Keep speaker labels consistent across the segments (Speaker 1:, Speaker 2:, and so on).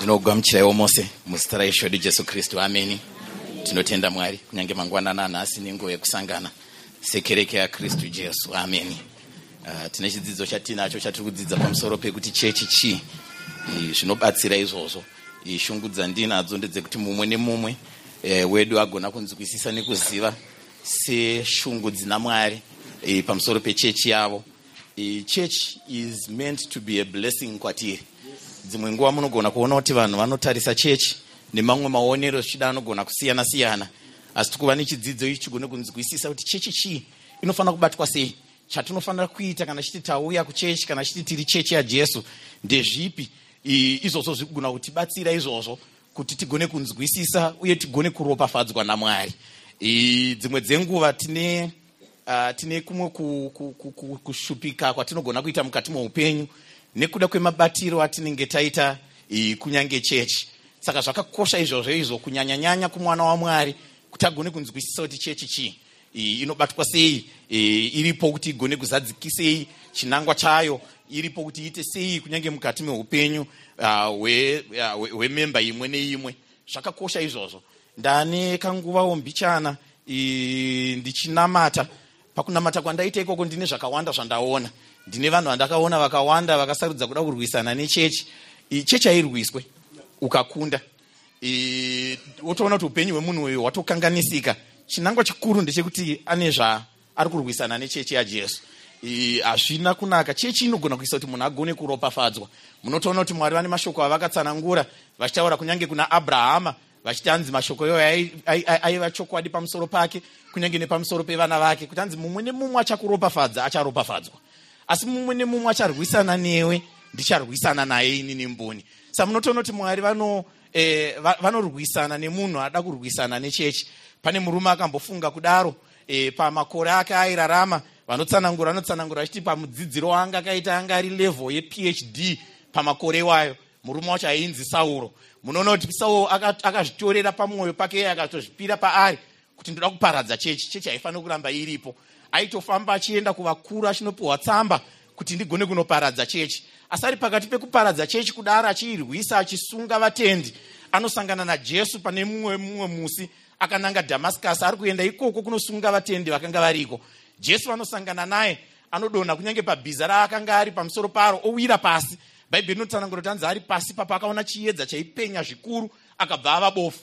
Speaker 1: Ndinogamuchira mose muzita raIshe Jesu Kristu. Ameni. Tinotenda Mwari kunyange mangwanana nhasi nenguva yekusangana sekereke yaKristu Jesu. Ameni. Tine chidzidzo chatinacho chatiri kudzidza pamusoro pekuti chechi chii. Zvinobatsira izvozvo. Shungu dzandinadzo ndedzekuti mumwe nemumwe wedu agona kunzwisisa nekuziva seshungu dzina Mwari pamusoro pechechi yavo. Church is meant to be a blessing kwatiri. Dzimwe nguva munogona kuona kuti vanhu vanotarisa chechi nemamwe maonero zvichida anogona kusiyana siyana, asi tikuva nechidzidzo ichi chigone kunzwisisa kuti chechi chii, inofanira kubatwa sei, chatinofanira kuita kana chiti tauya kuchechi kana chiti tiri chechi yaJesu ndezvipi. Izvozvo zvikugona kutibatsira izvozvo kuti tigone kunzwisisa uye tigone kuropafadzwa naMwari. Dzimwe dzenguva tine kumwe kushupika kwatinogona kuita mukati muupenyu nekuda kwemabatiro atinenge taita kunyange chechi. Saka zvakakosha izvozvo kunyanya kumwana waMwari kuti agone kunzwisisa kuti chechi chii, inobatwa sei, iripo kuti igone kuzadzikisei chinangwa chayo, iripo kuti iite sei kunyange mukati meupenyu hwememba imwe neimwe. Zvakakosha izvozvo. Ndane kanguvawo mbichana ndichinamata. Pakunamata kwandaita ikoko ndine zvakawanda zvandaona. Ndine vanhu vandakaona vakawanda vakasarudza kuda kurwisana nechechi. Chechi hairwiswe ukakunda. Wotoona kuti upenyu hwemunhu uyu hwatokanganisika. Chinangwa chikuru ndechekuti ane ari kurwisana nechechi yaJesu. Hazvina kunaka. Chechi inogona kuisa kuti munhu agone kuropafadzwa. Munotoona kuti Mwari vane mashoko avakatsanangura vachitaura kunyange kuna Abrahama vachiti hanzi mashoko iwayo aiva chokwadi pamusoro pake kunyange nepamusoro pevana vake, kuti hanzi mumwe nemumwe achakuropafadza acharopafadzwa, asi mumwe nemumwe acharwisana newe ndicharwisana naye ini nemboni. Saka munotoona kuti Mwari vanorwisana nemunhu ada kurwisana nechechi. Pane murume akambofunga kudaro pamakore ake airarama, vanotsanangura vachiti pamudzidziro wanga akaita anga ari level yePhD pamakore iwayo. Murume wacho ainzi Sauro. Munoona kuti Sauro akazvitorera pamwoyo pake akatozvipira paari kuti ndoda kuparadza chechi. Chechi haifanira kuramba iripo. Aitofamba achienda kuvakuru achinopiwa tsamba kuti ndigone kunoparadza chechi. Asari pakati pekuparadza chechi kudara achiirwisa achisunga vatendi, anosangana naJesu pane mumwe musi akananga Damascus, ari kuenda ikoko kunosunga vatendi vakanga variko. Jesu anosangana naye, anodonha kunyange pabhiza raakanga ari pamusoro paro, owira pasi. Bhaibheri rinotsanangura kuti hanzi ari pasi papa akaona chiedza chaipenya zvikuru akabva ava bofu.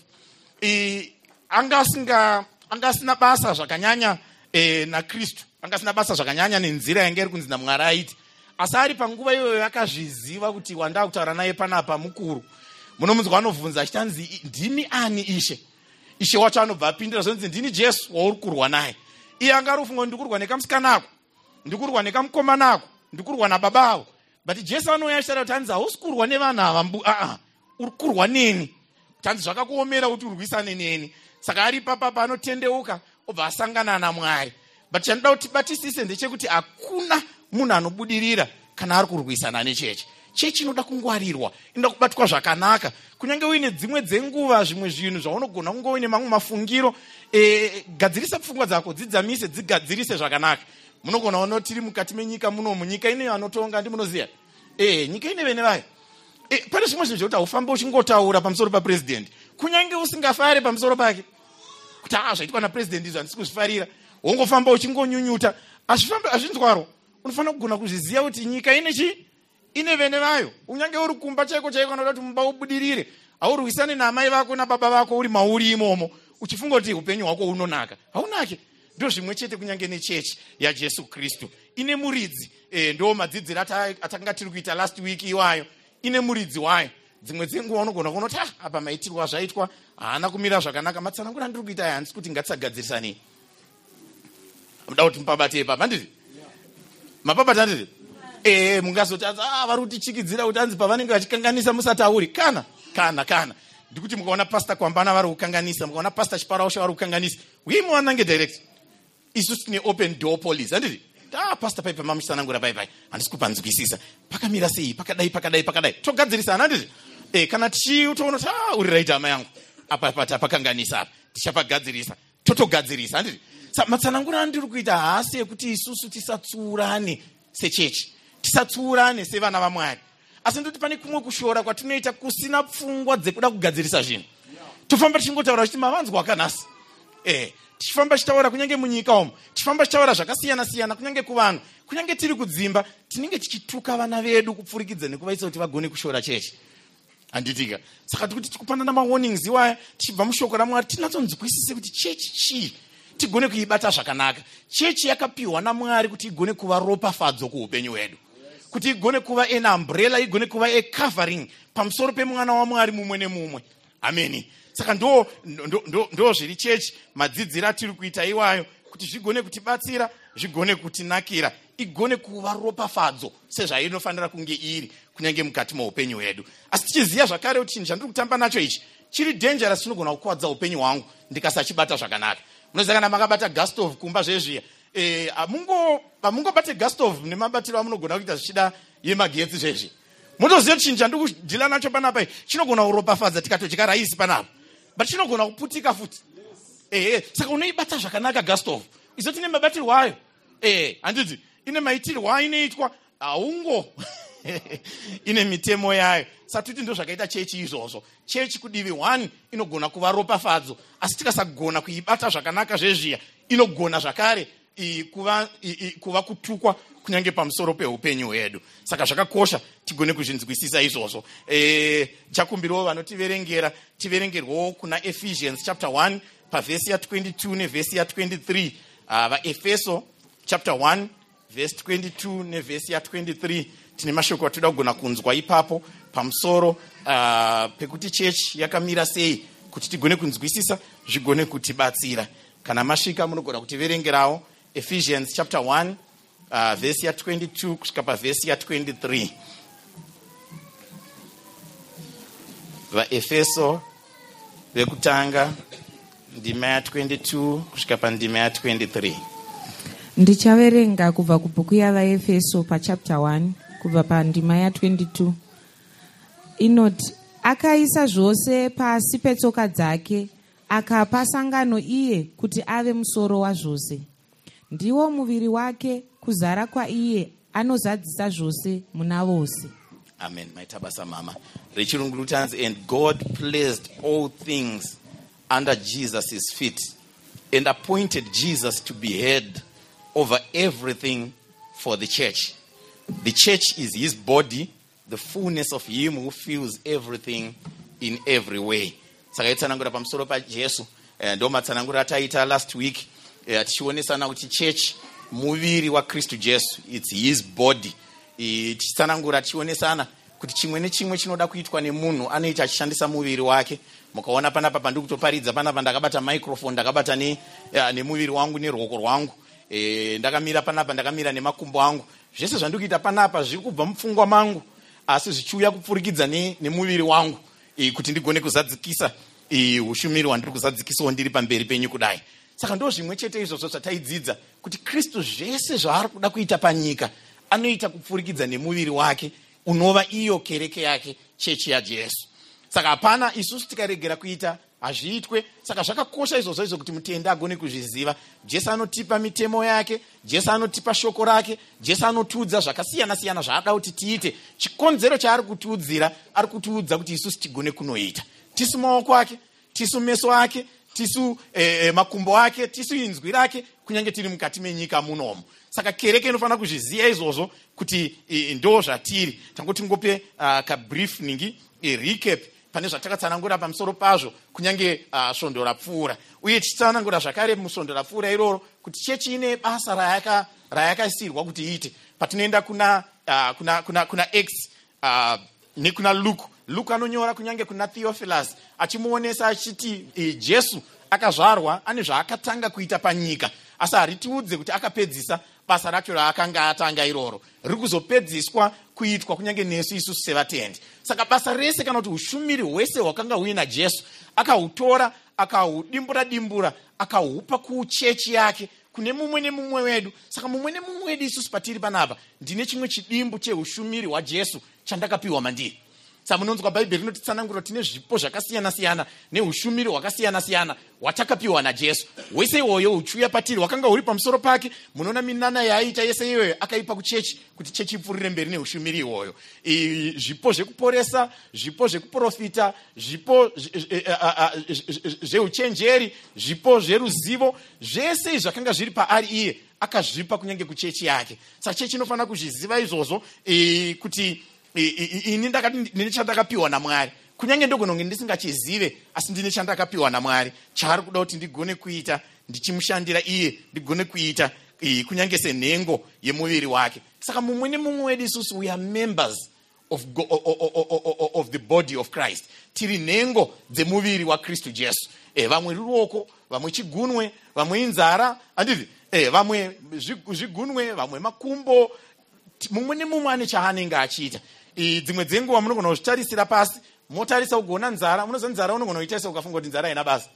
Speaker 1: Anga asina basa zvakanyanya naKristu, anga asina basa zvakanyanya nenzira yange iri kunzi naMwari aiti. Asi ari panguva iyoyo akazviziva kuti wanda kutaura naye panapa mukuru. Munomunzwa anovhunza achiti hanzi ndini ani Ishe? Ishe wacho anobva apindira zvonzi ndini Jesu wauri kurwa naye. Iye anga ari kufunga ndikurwa nekamusikanako, ndikurwa nekamukomanako, ndikurwa nababa avo. But Jesu anouya achitaura kuti hanzi hausi kurwa nevanhu ava, uri kurwa neni. Hanzi zvakakuomera kuti urwisane neni. Saka ari papa anotendeuka obva asangana naMwari. But chandoda kuti batisise ndechekuti hakuna munhu anobudirira kana ari kurwisana nechechi. Chechi inoda kungwarirwa, inoda kubatwa zvakanaka. Kunyange uine dzimwe dzenguva zvimwe zvinhu zvaunogona kunge uine mamwe mafungiro, gadzirisa pfungwa dzako, dzidzamise, dzigadzirise zvakanaka. Munogona kuona tiri mukati menyika munomu, nyika ine anotonga ndimunoziya. Nyika ine vene vayo. Pane zvimwe zvinhu zvekuti haufambe uchingotaura pamusoro papresident kunyange usingafare pamusoro pake. Kuti zvaitwa napresident izvo handisi kuzvifarira. Wongofamba uchingonyunyuta. Hazvinzwaro. Unofanira kugona kuzviziva kuti nyika ine vene vayo. Unyange uri kumba chaiko anoda kuti mumba ubudirire, haurwisane namai vako nababa vako uri mauri imomo uchifunga kuti upenyu hwako unonaka. Haunake. Ndo zvimwe chete kunyange nechechi yaJesu Kristu. Ine muridzi. Ndo madzidziro atanga tiri kuita last week iwayo. Ine muridzi wayo. Dzimwe dzenguva unogona kuona kuti apa maitirwa zvaitwa haana kumira zvakanaka. Matsanangura ndiri kuita aya handisi kuti ngatisagadzirisane. Muda kuti mupabate papa ndiri? Mapabata ndiri? Mungazoti vari kutichikidzira kuti hanzi pavanenge vachikanganisa musatauri. Kana. Ndikuti mukaona Pastor Kwambana vari kukanganisa, mukaona Pastor Chiparausha vari kukanganisa, uye muwanange direct. Isusu tine open door police, handiri? Pastor paipa mamusanangura paipai, handisi kupanzwisisa. Pakamira sei, pakadai. Togadzirisana, handiri? Kana tichiutoona kuti uri right hama yangu. Apa tapakanganisa apa. Tichapagadzirisa. Totogadzirisa, handiri? Matsanangura andiri kuita haasi ekuti isusu tisatsuurane sechechi. Tisatsuurane sevana vaMwari. asi ndoti pane kumwe kushora kwatinoita kusina pfungwa dzekuda kugadzirisa zvinhu. Tofamba tichingotaura kuti mavanzwa akanasi. Tichifamba chitaura kunyange munyika umo, tichifamba chitaura zvakasiyana siyana kunyange kuvanhu, kunyange tiri kudzimba, tinenge tichituka vana vedu kupfurikidza nekuvaisa kuti vagone kushora chechi. Handitika. Saka tikuti tikupanda warnings iwaya tichibva mushoko raMwari tinatsonzwisise kuti chechi chii tigone kuibata zvakanaka. Chechi yakapiwa naMwari kuti igone kuva ropafadzo kuupenyu hwedu, kuti igone kuva an umbrella, igone kuva a covering pamusoro pemwana waMwari mumwe nemumwe. Ameni. Saka ndo zviri chechi, madzidziro atiri kuita iwayo kuti zvigone kutibatsira, zvigone kutinakira, igone kuva ropafadzo sezvainofanira kunge iri kunyange mukati muupenyu hwedu. Asi tichiziva zvakare kuti chinhu chandiri kutamba nacho ichi chiri dangerous, chinogona kukuvadza upenyu hwangu ndikasachibata zvakanaka. Munoziva kana makabata gastove kumba zvezviya, hamungobate gastove nemabatiro amunogona kuita zvichida yemagetsi zvezvi. Munoziva kuti chinhu chandiri kudhila nacho panapa chinogona kuropafadza tikatochika raisi panapa, but chinogona kuputika futi. Saka unoibata zvakanaka gastove, izoti ine mabatirwo ayo. Handiti ine maitirwo ainoitwa haungo ine mitemo yayo. Satuti ndo zvakaita chechi izvozvo. Chechi kudivi 1 inogona kuva ropafadzo, asi tikasagona kuibata zvakanaka zvezviya inogona zvakare kuva kutukwa kunyange pamusoro peupenyu hwedu. Saka zvakakosha tigone kuzvinzwisisa izvozvo. Chakumbirawo vanotiverengera tiverengerwo kuna Ephesians chapter 1 pavhesi ya 22 nevhesi ya 23. VaEfeso chapter 1 verse 22 nevhesi ya 23 tine mashoko atoda kugona kunzwa ipapo pamusoro pekuti chechi yakamira sei, kuti tigone kunzwisisa zvigone kutibatsira. Kana masvika munogona kutiverengerawo Ephesians chapter 1 verse ya 22 kusvika pavhesi ya 23. VaEfeso vekutanga ndima ya 22 kusvika pandima ya 23.
Speaker 2: Ndichaverenga kubva kubhuku yavaEfeso pachapter 1 kubva pandima ya 22. Inoti, akaisa zvose pasi petsoka dzake, akapa sangano iye kuti ave musoro wazvose. Ndiwo muviri wake, kuzara kwaiye anozadzisa zvose muna vose.
Speaker 1: Amen. Maitabasa mama. Rechirungu rutanzi, and God placed all things under Jesus' feet and appointed Jesus to be head over everything for the church. The church is his body, the fullness of him who fills everything in every way. Saka itsanangura pamusoro paJesu, ndo matsanangura ataita last week, tichionesana kuti church muviri wa Kristu Jesu, it's his body. Tichitsanangura tichionesana kuti chimwe nechimwe chinoda kuitwa nemunhu anoita achishandisa muviri wake. Mukaona panapa pandiri kutoparidza panapa ndakabata microphone, ndakabata nemuviri wangu neruoko rwangu. Ndakamira panapa, ndakamira nemakumbo angu. Zvese zvandiri kuita panapa zviri kubva mupfungwa mangu, asi zvichiuya kupfurikidza nemuviri wangu kuti ndigone kuzadzikisa ushumiri hwandiri kuzadzikisawo ndiri pamberi penyu kudai. Saka ndo zvimwe chete izvozvo zvataidzidza kuti Kristu zvese zvaari kuda kuita panyika anoita kupfurikidza nemuviri wake unova iyo kereke yake, chechi yaJesu. Saka hapana isusu tikaregera kuita hazviitwe. Saka zvakakosha izvozvo kuti mutende agone kuzviziva. Jesu anotipa mitemo yake, Jesu anotipa shoko rake, Jesu anotiudza zvakasiyana siyana zvaada kuti tiite. Chikonzero chaari kutiudzira, ari kutiudza kuti isusu tigone kunoita. Tisu maoko ake, tisu meso ake, tisu makumbo ake, tisu inzwi rake, kunyange tiri mukati menyika munomu. Saka kereke inofanira kuzviziva izvozvo kuti ndo zvatiri. Tangoti ngope kabrief ningi recap pane zvatakatsanangura pamusoro pazvo kunyange svondo rapfuura. Uye tichitsanangura zvakare musvondo rapfuura iroro kuti chechi ine basa rayakasirwa kuti iite. Patinoenda kuna X nekuna Luke. Luke anonyora kunyange kuna Theophilus achimuonesa achiti Jesu akazvarwa ane zvaakatanga kuita panyika, asi haritiudze kuti akapedzisa basa racho raakanga atanga iroro. Riri kuzopedziswa kuitwa kunyange nesu isusu sevatendi. Saka basa rese kana kuti ushumiri hwese hwakanga huina Jesu akahutora, akahudimbura, akahupa kuchechi yake, kune mumwe nemumwe wedu. Saka mumwe nemumwe wedu isusu patiri panapa ndine chimwe chidimbu cheushumiri hwaJesu chandakapiwa mandiri. Saka munonzwa Bhaibheri rinotitsanangura tine zvipo zvakasiyana-siyana neushumiri hwakasiyana-siyana hwatakapiwa naJesu. Wese iwoyo uchiuya patiri wakanga uri pamusoro pake. Munoona minana yaiita yese iyoyo akaipa kuchechi kuti chechi ipfuurire mberi neushumiri iwoyo. Zvipo zvekuporesa, zvipo zvekuprofita, zvipo zveuchenjeri, zvipo zveruzivo, zvese izvi zvakanga zviri paari iye akazvipa kunyange kuchechi yake. Saka chechi inofanira kuzviziva izvozvo kuti ini ndine chandakapiwa naMwari. Kunyange ndogononge ndisingachizive, asi ndine chandakapiwa naMwari chaari kuda kuti ndigone kuita ndichimushandira iye, ndigone kuita kunyange senhengo yemuviri wake. Saka mumwe nemumwe wedu isusu we are members of the body of Christ. Tiri nhengo dzemuviri waKristu Jesu. Vamwe ruoko, vamwe chigunwe, vamwe inzara, andizvi? Vamwe zvigunwe, vamwe makumbo. Mumwe nemumwe ane chaanenge achiita. Dzimwe dzenguva munogona kuzvitarisira pasi, motarisa kugoona nzara. Munoziva nzara unogona kuitarisa ukafunga kuti nzara haina basa.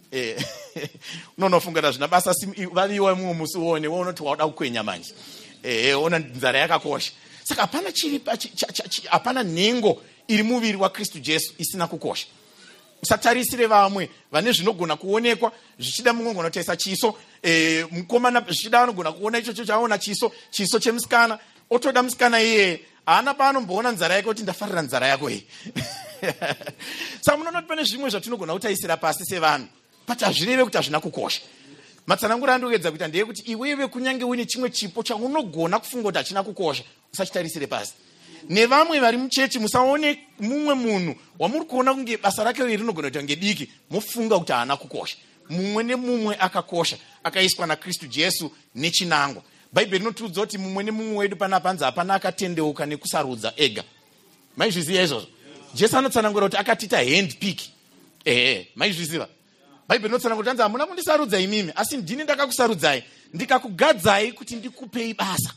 Speaker 1: Unonofunga kuti zvina basa, vaviwa mumwe musi uone unoti wauda kukwenya manje. Ona nzara yakakosha. Saka hapana nhengo iri muviri waKristu Jesu isina kukosha. Usatarisire vamwe vane zvinogona kuonekwa, zvichida mumwe unogona kutaisa chiso, mukomana zvichida anogona kuona ichocho chaona chiso chemusikana, otoda musikana iye haana paanomboona nzara yake kuti ndafarira nzara yako iyi. Saka munoona kuti pane zvimwe zvatinogona kutaisira pasi sevanhu, but hazvireve kuti hazvina kukosha. Matsanangura andoedza kuita ndeyekuti iwewe kunyange une chimwe chipo chaunogona kufunga kuti hachina kukosha, usachitarisire pasi. Nevamwe vari muchechi musaone mumwe munhu wamuri kuona kunge basa rake rinogona kuita kunge diki mofunga kuti haana kukosha. Mumwe nemumwe akakosha, akaiswa naKristu Jesu nechinangwa. Bhaibheri rinotiudza kuti mumwe nemumwe wedu panapanzi hapana akatendeuka nekusarudza ega. Maizviziva izvozvo? Jesu anotsanangura kuti akatiita handpick. Maizviziva? Bhaibheri rinotsanangura kuti anzi hamuna kundisarudza imimi, asi ndini ndakakusarudzai ndikakugadzai kuti ndikupei basa.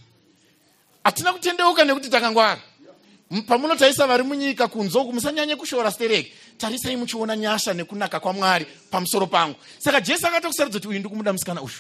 Speaker 1: Hatina kutendeuka nekuti takangwara. Pamunotarisa vari munyika kunzoku, musanyanye kushora stereki. Tarisai muchiona nyasha nekunaka kwaMwari pamusoro pangu. Saka Jesu akatokusarudza kuti uyu ndikumuda musikana uyu,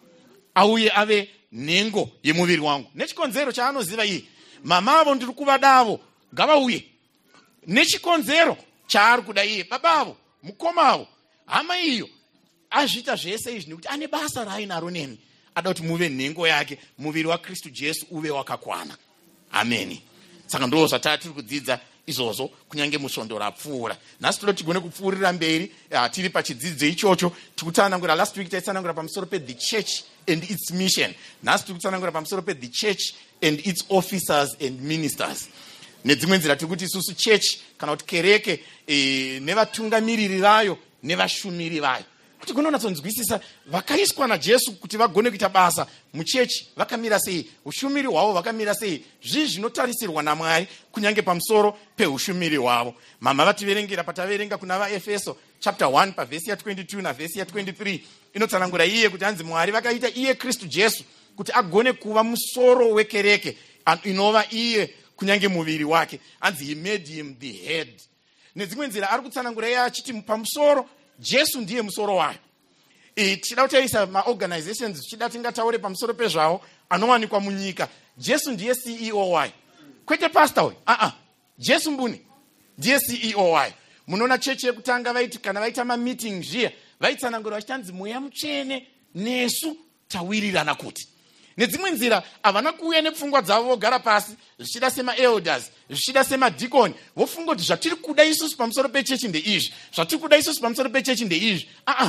Speaker 1: auye ave nhengo yemuviri wangu. Nechikonzero chaanoziva iye, mamavo ndiri kuvadavo ngavauye. Nechikonzero chaari kuda iye, babavo, mukomavo, hama iyo, azviita zvese izvi nekuti ane basa raainaro nemi. Ada kuti muve nhengo yake, muviri waKristu Jesu uve wakakwana. Ameni. Saka ndo zvatari tiri kudzidza izvozvo kunyange musvondo rapfuura. Nhasi toda tigone kupfuurira mberi, tiri pachidzidzo ichocho. Tikutsanangura last week taitsanangura pamusoro pe the church and its mission. Nhasi tiri kutsanangura pamusoro pe the church and its officers and ministers. Nedzimwe nzira tiri kuti isusu church kana kuti kereke nevatungamiriri vayo nevashumiri vayo. Kuti kunonatsonzwisisa vakaiswa naJesu kuti vagone kuita basa muchechi vakamira sei, ushumiri hwavo vakamira sei. Zvinhu zvinotarisirwa naMwari kunyange pamusoro peushumiri hwavo. Mama vativerengera pataverenga kuna vaEfeso chapter 1 pavhesi ya22 navhesi ya23 inotsanangura iye kuti hanzi Mwari vakaita iye Kristu Jesu kuti agone kuva musoro wekereke inova iye kunyange muviri wake. Hanzi he made him the head. Nedzimwe nzira ari kutsanangura iye achiti pamusoro Jesu ndiye musoro wayo. Tichida kutaisa maorganizations, tichida tingataure pamusoro pezvavo anowanikwa munyika. Jesu ndiye CEO wayo. Kwete pastor wayo. Jesu mbune ndiye CEO wayo. Munoona chechi yekutanga vaiti kana vaita meeting zviya, vaitsanangura vachanzi mweya mutsvene nesu tawirirana kuti. Nedzimwe nzira havana kuuya nepfungwa dzavo vogara pasi zvichida sema-elders, zvichida sema-deacon, vofunga kuti zvatiri kuda isusu pamusoro pechechi ndeizvi, zvatiri kuda isusu pamusoro pechechi ndeizvi.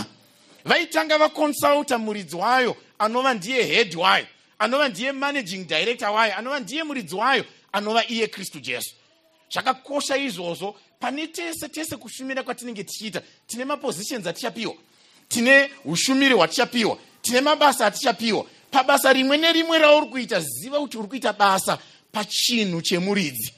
Speaker 1: Vaitanga vakonsulta muridzi wayo anova ndiye head wayo, anova ndiye managing director wayo, anova ndiye muridzi wayo, anova iye Kristu Jesu. Zvakakosha izvozvo. Pane tese kushumira kwatinenge tichiita, tine mapositions atichapiwa, tine ushumiri hwatichapiwa, tine mabasa atichapiwa. Pabasa rimwe nerimwe rauri kuita, ziva kuti uri kuita basa pachinhu chemuridzi.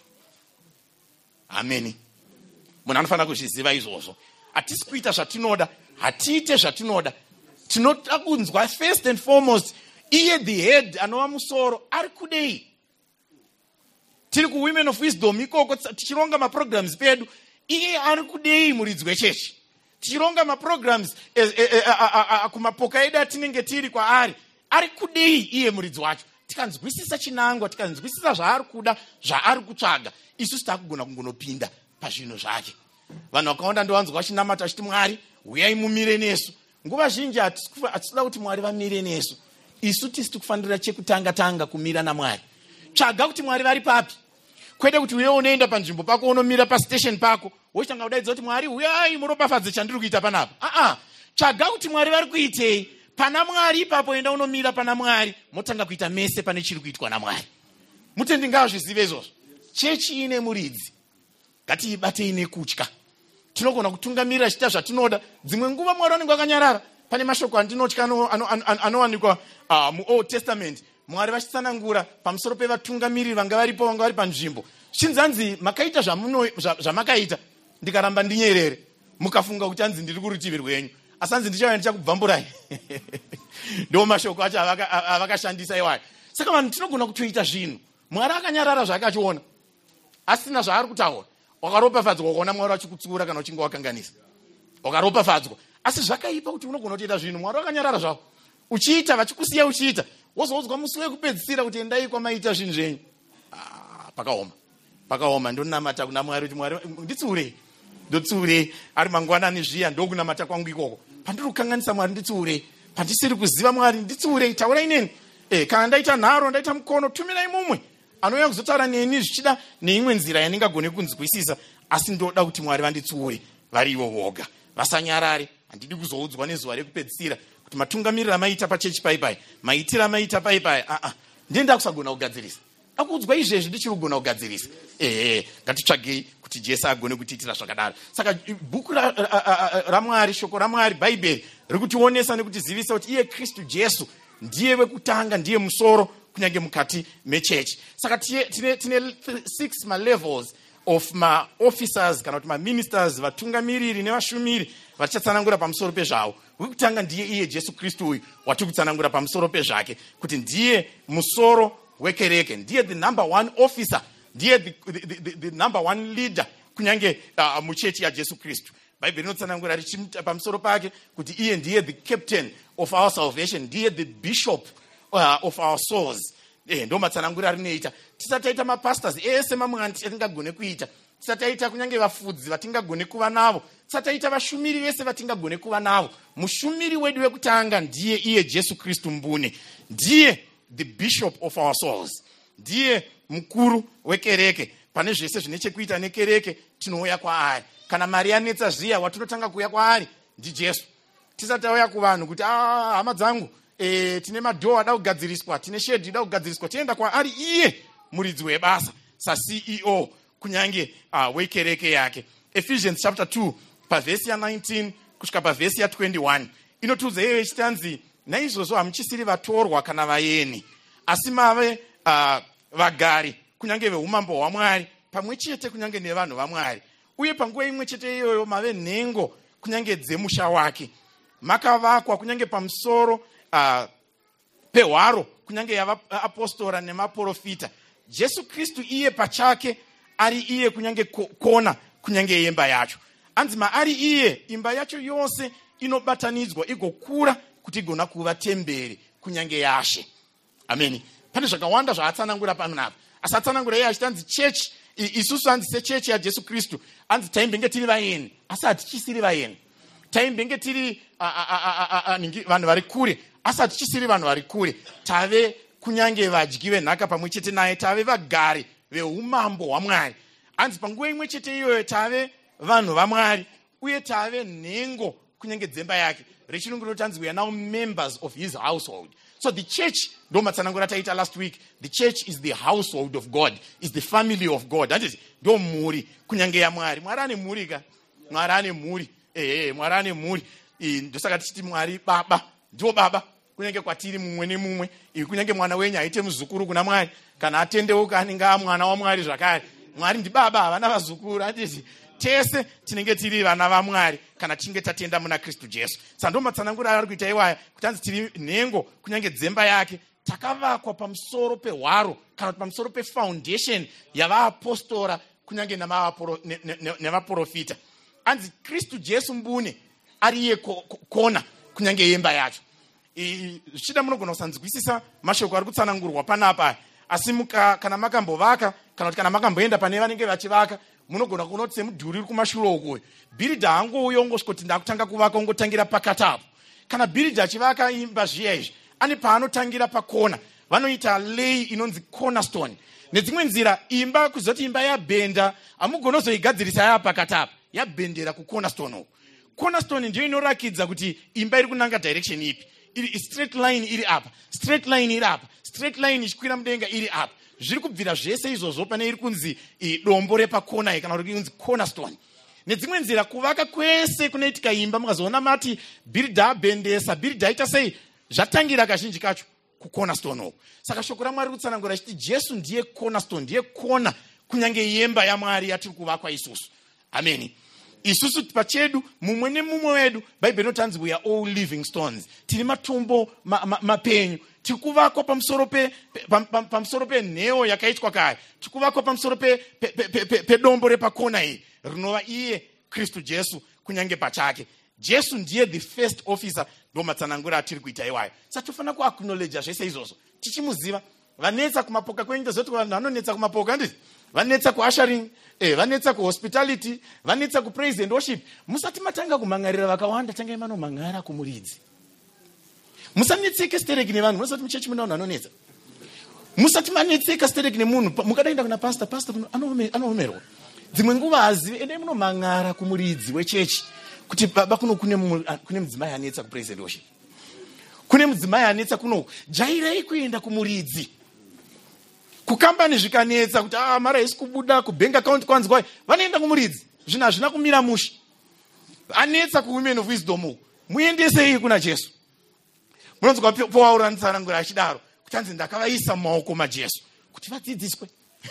Speaker 1: Ameni. Munhu anofanira kuzviziva izvozvo. Hatisi kuita zvatinoda, hatiite zvatinoda. Tinoda kunzwa first and foremost iye the head anova musoro ari kudei. Tiri ku Women of Wisdom ikoko tichironga maprograms pedu, iye ari kudei muridzi wechechi. Tichironga maprograms kumapoka edu atinenge tiri kwaari, ari kudei iye muridzi wacho. tikanzwisisa chinangwa, tikanzwisisa zvaari kuda, zvaari kutsvaga, isusu takugona kungonopinda pazvinhu zvake. Vanhu vakawanda ndovanzwa vachinamata vachiti Mwari uyai mumire nesu. Nguva zhinji hatisida kuti Mwari vamire nesu. Isu tisi tikufanira chekutanga kumira naMwari. Tsvaga kuti Mwari vari papi. Kwete kuti uye unoenda panzvimbo pako unomira pastation pako wochitanga kudaidza kuti Mwari uyai muropafadze chandiri kuita panapa. Tsvaga kuti Mwari vari kuitei. Pana Mwari ipapo enda unomira pana Mwari, motanga kuita mese pane chiri kuitwa naMwari. Mutendi ngazvizive izvozvo. Chechi ine muridzi. Ngatiibate ine kutya. Tinogona kutungamirira chita zvatinoda. Dzimwe nguva Mwari anenge akanyarara. Pane mashoko andinotya anowanikwa muOld Testament. Mwari vachitsanangura pamusoro pevatungamiriri vanga varipo, vanga vari panzvimbo. Chinzanzi makaita zvamakaita, ndikaramba ndinyerere, mukafunga kuti anzi ndiri kurutivi rwenyu. Asanzi ndichauya ndichakubvamburai. Ndo mashoko acho avakashandisa iwayo. Saka vanhu tinogona kutoita zvinhu. Mwari akanyarara zvakachiona. Asina zvaari kutaura. Wakaropafadzwa ukaona Mwari achikutsiura kana uchinge wakanganisa. Wakaropafadzwa. Asi zvakaipa kuti unogona kutoita zvinhu Mwari akanyarara zvavo. Uchiita vachikusiya uchiita. Wozoudzwa musi wekupedzisira kuti endai kwamaita zvinhu zvenyu. Pakaoma ndonamata kuna Mwari kuti Mwari nditsiurei. Ndotsiurei ari mangwanani zviya ndokunamata kwangu ikoko. Pandiri kukanganisa Mwari nditsiurei. Pandisiri kuziva Mwari nditsiurei, taurai neni. Kana ndaita nharo, ndaita mukono, tumirai mumwe anouya kuzotaura neni zvichida neimwe nzira yaningagone kunzwisisa. Asi ndoda kuti Mwari vanditsiure vari ivo voga. Vasanyarare. Handidi kuzoudzwa nezuva rekupedzisira kuti matungamirira maita pachechi paipai, maitira maita paipai. Ndenda kusagona kugadzirisa. Akuudzwa izvezvi ndichiri kugona kugadzirisa. Ngatitsvagei kuti Jesu agone kutiitira zvakadaro. Saka bhuku raMwari, shoko raMwari, Bhaibheri rikutionesa nekutizivisa kuti iye Kristu Jesu ndiye wekutanga, ndiye musoro kunyange mukati mechechi. Saka tine 6 malevels of ma-officers kana kuti ma-ministers, vatungamiriri nevashumiri vachatsanangura pamusoro pezvavo. Wekutanga ndiye iye Jesu Kristu uyu watiri kutsanangura pamusoro pezvake kuti ndiye musoro wekereke, ndiye the number 1 officer, ndiye the number 1 leader kunyange muchechi yaJesu Kristu. Bhaibheri inotsanangura richimuta pamusoro pake kuti iye ndiye the captain of our salvation, ndiye the bishop of our souls. Ndo matsanangura rinoita. Tisataita mapastors ese mamwanti atingagone kuita. Tisataita kunyange vafudzi vatingagone kuva navo. Tisataita vashumiri vese vatingagone kuva navo. Mushumiri wedu wekutanga ndiye iye Jesu Kristu mbune. Ndiye the bishop of our souls. Ndiye mukuru wekereke. Pane zvese zvine chekuita nekereke tinouya kwaari. Kana mari yanetsa zviya watinotanga kuuya kwaari ndiJesu. Tisatauya kuvanhu kuti hama dzangu tine madhoo ada kugadziriswa, tine shedhi ida kugadziriswa, tienda kwaari iye muridzi webasa, CEO kunyange wekereke yake. Ephesians chapter 2 pavhesi ya19 kusvika pavhesi ya21 inotiudza iye ichitanzi naizvozvo hamuchisiri vatorwa kana vaeni, asi mave vagari kunyange veumambo hwaMwari pamwe chete kunyange nevanhu vaMwari, uye panguva imwe chete iyoyo mave nhengo kunyange dzemusha wake. Makavakwa kunyange pamusoro pehwaro kunyange yavaapostora nemaprofita. Jesu Kristu iye pachake ari iye kunyange kona kunyange yemba yacho. Anzima ari iye imba yacho yose inobatanidzwa igokura kuti igona kuva temberi kunyange yashe. Amen. Pane zvakawanda zvaatsanangura panapa. Asatsanangura iye achitanzi chechi. Isusu anzi sechechi yaJesu Kristu anzi taimbenge tiri vaeni, asi hatichisiri vaeni. Taimbenge tiri vanhu vari kure, asi hatichisiri vanhu vari kure. Tave kunyange vadyi venhaka pamwe chete naye, tave vagari veumambo hwaMwari. Anzi panguva imwe chete iyoyo tave vanhu vaMwari, uye tave nhengo kunyange dzemba yake. Rechirungu rinotanzi we are now members of his household. So the church, ndo matsanangura taita last week, the church is the household of God, is the family of God. Handiti ndo mhuri kunyange yaMwari. Mwari ane mhuri ka? Mwari ane mhuri. Mwari ane mhuri. Ndosaka tichiti Mwari baba, ndo baba kunyange kwatiri mumwe nemumwe. Kunyange mwana wenyu aite muzukuru kuna Mwari, kana atendeuka anenge mwana waMwari zvakare. Mwari ndi baba, havana vazukuru. Handiti tese tinenge tiri vana vaMwari kana tinge tatenda muna Kristu Jesu. Sando matsanangura ari kuita iwaya kutanzi tiri nhengo kunyange dzemba yake, takavakwa pamusoro pehwaro kana pamusoro pefoundation yavaapostora kunyange nemaprofita. Anzi Kristu Jesu mbune ari iye kona kunyange yemba yacho. zvichida munogona kusanzwisisa mashoko ari kutsanangurwa panapa, asi kana makambovaka kana kuti kana makamboenda pane vanenge vachivaka, munogona kuona kuti semudhuri uri kumashure uko, bhiridha hangouya ungosvikoti ndakutanga kuvaka ungotangira pakati apo. Kana bhiridha achivaka imba zviya izvi, ane paanotangira pakona, vanoita lay inonzi cornerstone. Nedzimwe nzira, imba kuzoti imba yabhenda hamugona kuzoigadzirisa yapakati apa, yabhendera kucornerstone uko. Cornerstone ndiyo inorakidza kuti imba iri kunanga direction ipi. Iri straight line iri apa, straight line iri apa, straight line ichikwira mudenga iri apa. Zviri kubvira zvese izvozvo pane iri kunzi dombo repakona kana kuti kunzi cornerstone. Nedzimwe nzira, kuvaka kwese kunoitika imba mukazoona mati bhiridha abhendesa, bhiridha aita sei, zvatangira kazhinji kacho kucornerstone uko. Saka shoko raMwari kutsanangura achiti Jesu ndiye cornerstone, ndiye kona kunyange yemba yaMwari yatiri kuvakwa isusu. Amen. Isusu pachedu mumwe nemumwe wedu, Bhaibheri inotanzi we are all living stones. Tiri matombo mapenyu. Tiri kuvakwa pamusoro penheo yakaitwa kare. Tiri kuvakwa pamusoro pedombo repakona iyi rinova iye Kristu Jesu kunyange pachake. Jesu ndiye the first officer, ndo matsanangura atiri kuita iwayo. Saka tofanira kuacknowledge zvese izvozvo tichimuziva. Vanetsa kumapoka kwenyu zoti vanhu vanonetsa kumapoka ndizvo. Vanetsa kuushering, vanetsa kuhospitality, vanetsa kupraise and worship. Musati matanga kumangarira vakawanda, tangai manomangara kumuridzi. Musanetseke stereki nevanhu, musati muchechi muna vanhu vanonetsa. Musati manetseka stereki nemunhu, mukadaenda kuna pastor anomerwa. Dzimwe nguva hazivi, endai munomangara kumuridzi wechechi. Kuti baba kune mudzimai anetsa kupraise and worship. Kune mudzimai anetsa kuno, jairai kuenda kumuridzi. Kukambani zvikanetsa kuti mara isi kubuda kubank account kwanzi kwai, vanoenda kumuridzi. Zvina hazvina kumira mushe. Anetsa kuwomen of wisdom, muendesei kuna Jesu. Munonzwa Pauro anotsanangura achidaro kuti anzi ndakavaisa mumaoko maJesu kuti vadzidziswe.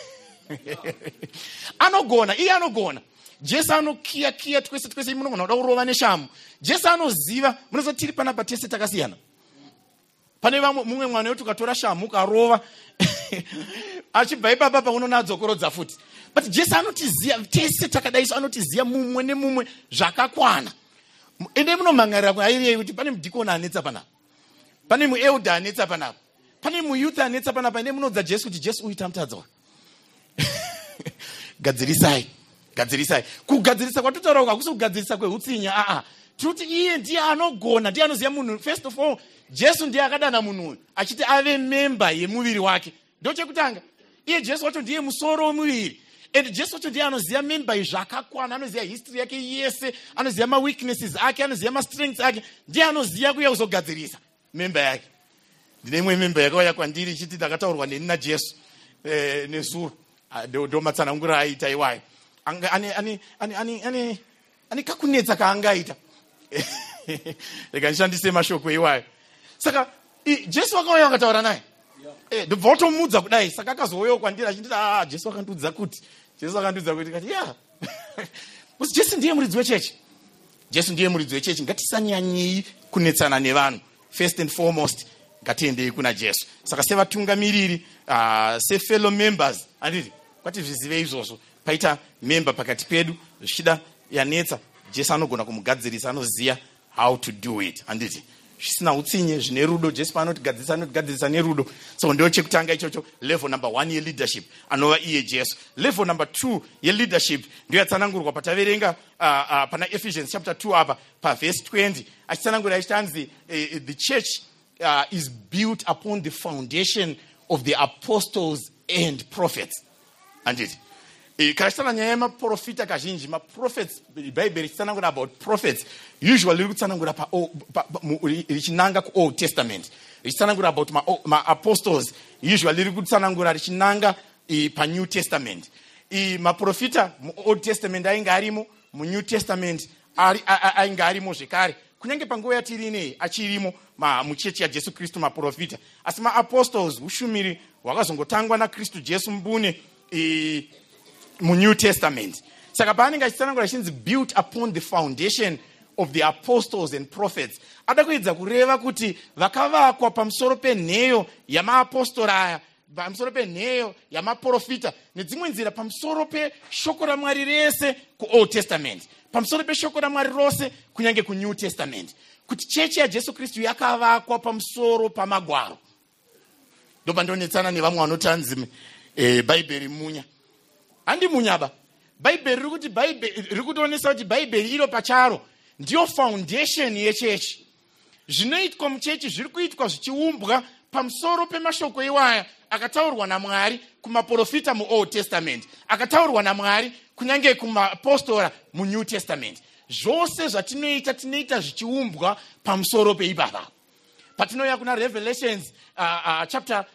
Speaker 1: Anogona, iye anogona. Jesu anokiya twese munogona kuda kurova neshamu. Jesu anoziva, munozoti tiri panapa tese takasiyana. Pane mumwe mwana wetu ukatora shamu ukarova achibva ipapa paunonadzokorodza futi. But Jesu anotiziya tese takadaiso, anotiziya mumwe nemumwe zvakakwana. Ende munomangarira kwairiye kuti pane mudhikoni anetsa panapa, pane muelda anetsa panapa, pane muyouth anetsa panapa. Ende munodza Jesu kuti Jesu uita mutadza. Gadzirisai. Kugadzirisa kwatotaura hakusi kugadzirisa kwehutsinya. Tiri iye ndiye anogona, ndiye anoziva munhu. First of all, Jesu ndiye akadana munhu uyu achiti ave memba yemuviri wake. Ndo chekutanga. Iye Jesu wacho ndiye musoro wemuviri. And Jesu wacho ndiye anoziva memba zvakakwana, anoziva history yake yese, anoziva maweaknesses ake, anoziva mastrengths ake. Ndiye anoziva kuya kuzogadzirisa memba yake. Ndine imwe memba yakauya kwandiri ichiti ndakataurwa neni naJesu nezuro. Ndo matsanangura aita iwayo. Ani kakunetsa kaangaita. Rega ndishandise mashoko iwayo. Saka Jesu akauya akataura naye. Ndobva watomudza kudai. Saka akazouya kwandiri achinditi Jesu akandudza kuti. Kati Kusi Jesu ndiye muridzi wechechi. Jesu ndiye muridzi wechechi. Ngatisanyanyei kunetsana nevanhu. First and foremost, ngatiendei kuna Jesu. Saka sevatungamiriri, fellow members, anditi kwati zvizive izvozvo. Paita member pakati pedu, zvichida yanetsa, Jesu anogona kumugadzirisa, anoziya how to do it. Anditi zvisina utsinye, zvine rudo. Jesu anotigadzirisa nerudo. So ndio chekutanga ichocho, level number 1 yeLeadership anova iye Jesu. Level number 2 yeLeadership ndio yatsanangurwa pataverenga pana Ephesians chapter 2 apa pa verse 20. Achitsanangura achitanzi the church is built upon the foundation of the apostles and prophets. Anditi kachitana nyaya yemaprofita kazhinji, maprophets, Bible richitsanangura about prophets, usually richitsanangura richinanga kuOld Testament. Richitsanangura about apostles, usually richitsanangura richinanga pa New Testament. Maprofita muOld Testament ainge arimo, muNew Testament ainge arimo zvekare. Kunyange panguva yatiri inei achirimo muchechi yaJesu Kristu maprofita. Asi maapostles ushumiri hwakazongotangwa naKristu Jesu mbune muNew Testament. Saka paanenge achitsanangura achinzi built upon the foundation of the apostles and prophets. Ada kuedza kureva kuti vakavakwa pamusoro penheyo yamaapostoli aya pamusoro penheyo yamaprofita nedzimwe nzira pamusoro peshoko raMwari rese kuOld Testament, pamusoro peshoko raMwari rose kunyange kuNew Testament, kuti chechi yaJesu Kristu yakavakwa pamusoro pamagwaro. Ndopandonetsana nevamwe vanotanzi bhaibheri munya. Handi munyaba. Bhaibheri riri kutonesa kuti bhaibheri iro pacharo ndiyo foundation yechechi. Zvinoitwa muchechi zviri kuitwa zvichiumbwa pamusoro pemashoko iwaya akataurwa naMwari kumaprofita muOld Testament, akataurwa naMwari kunyange kumapostora muNew Testament. Zvose zvatinoita tinoita zvichiumbwa pamusoro peipapa. Patinoya kuna Revelations chapter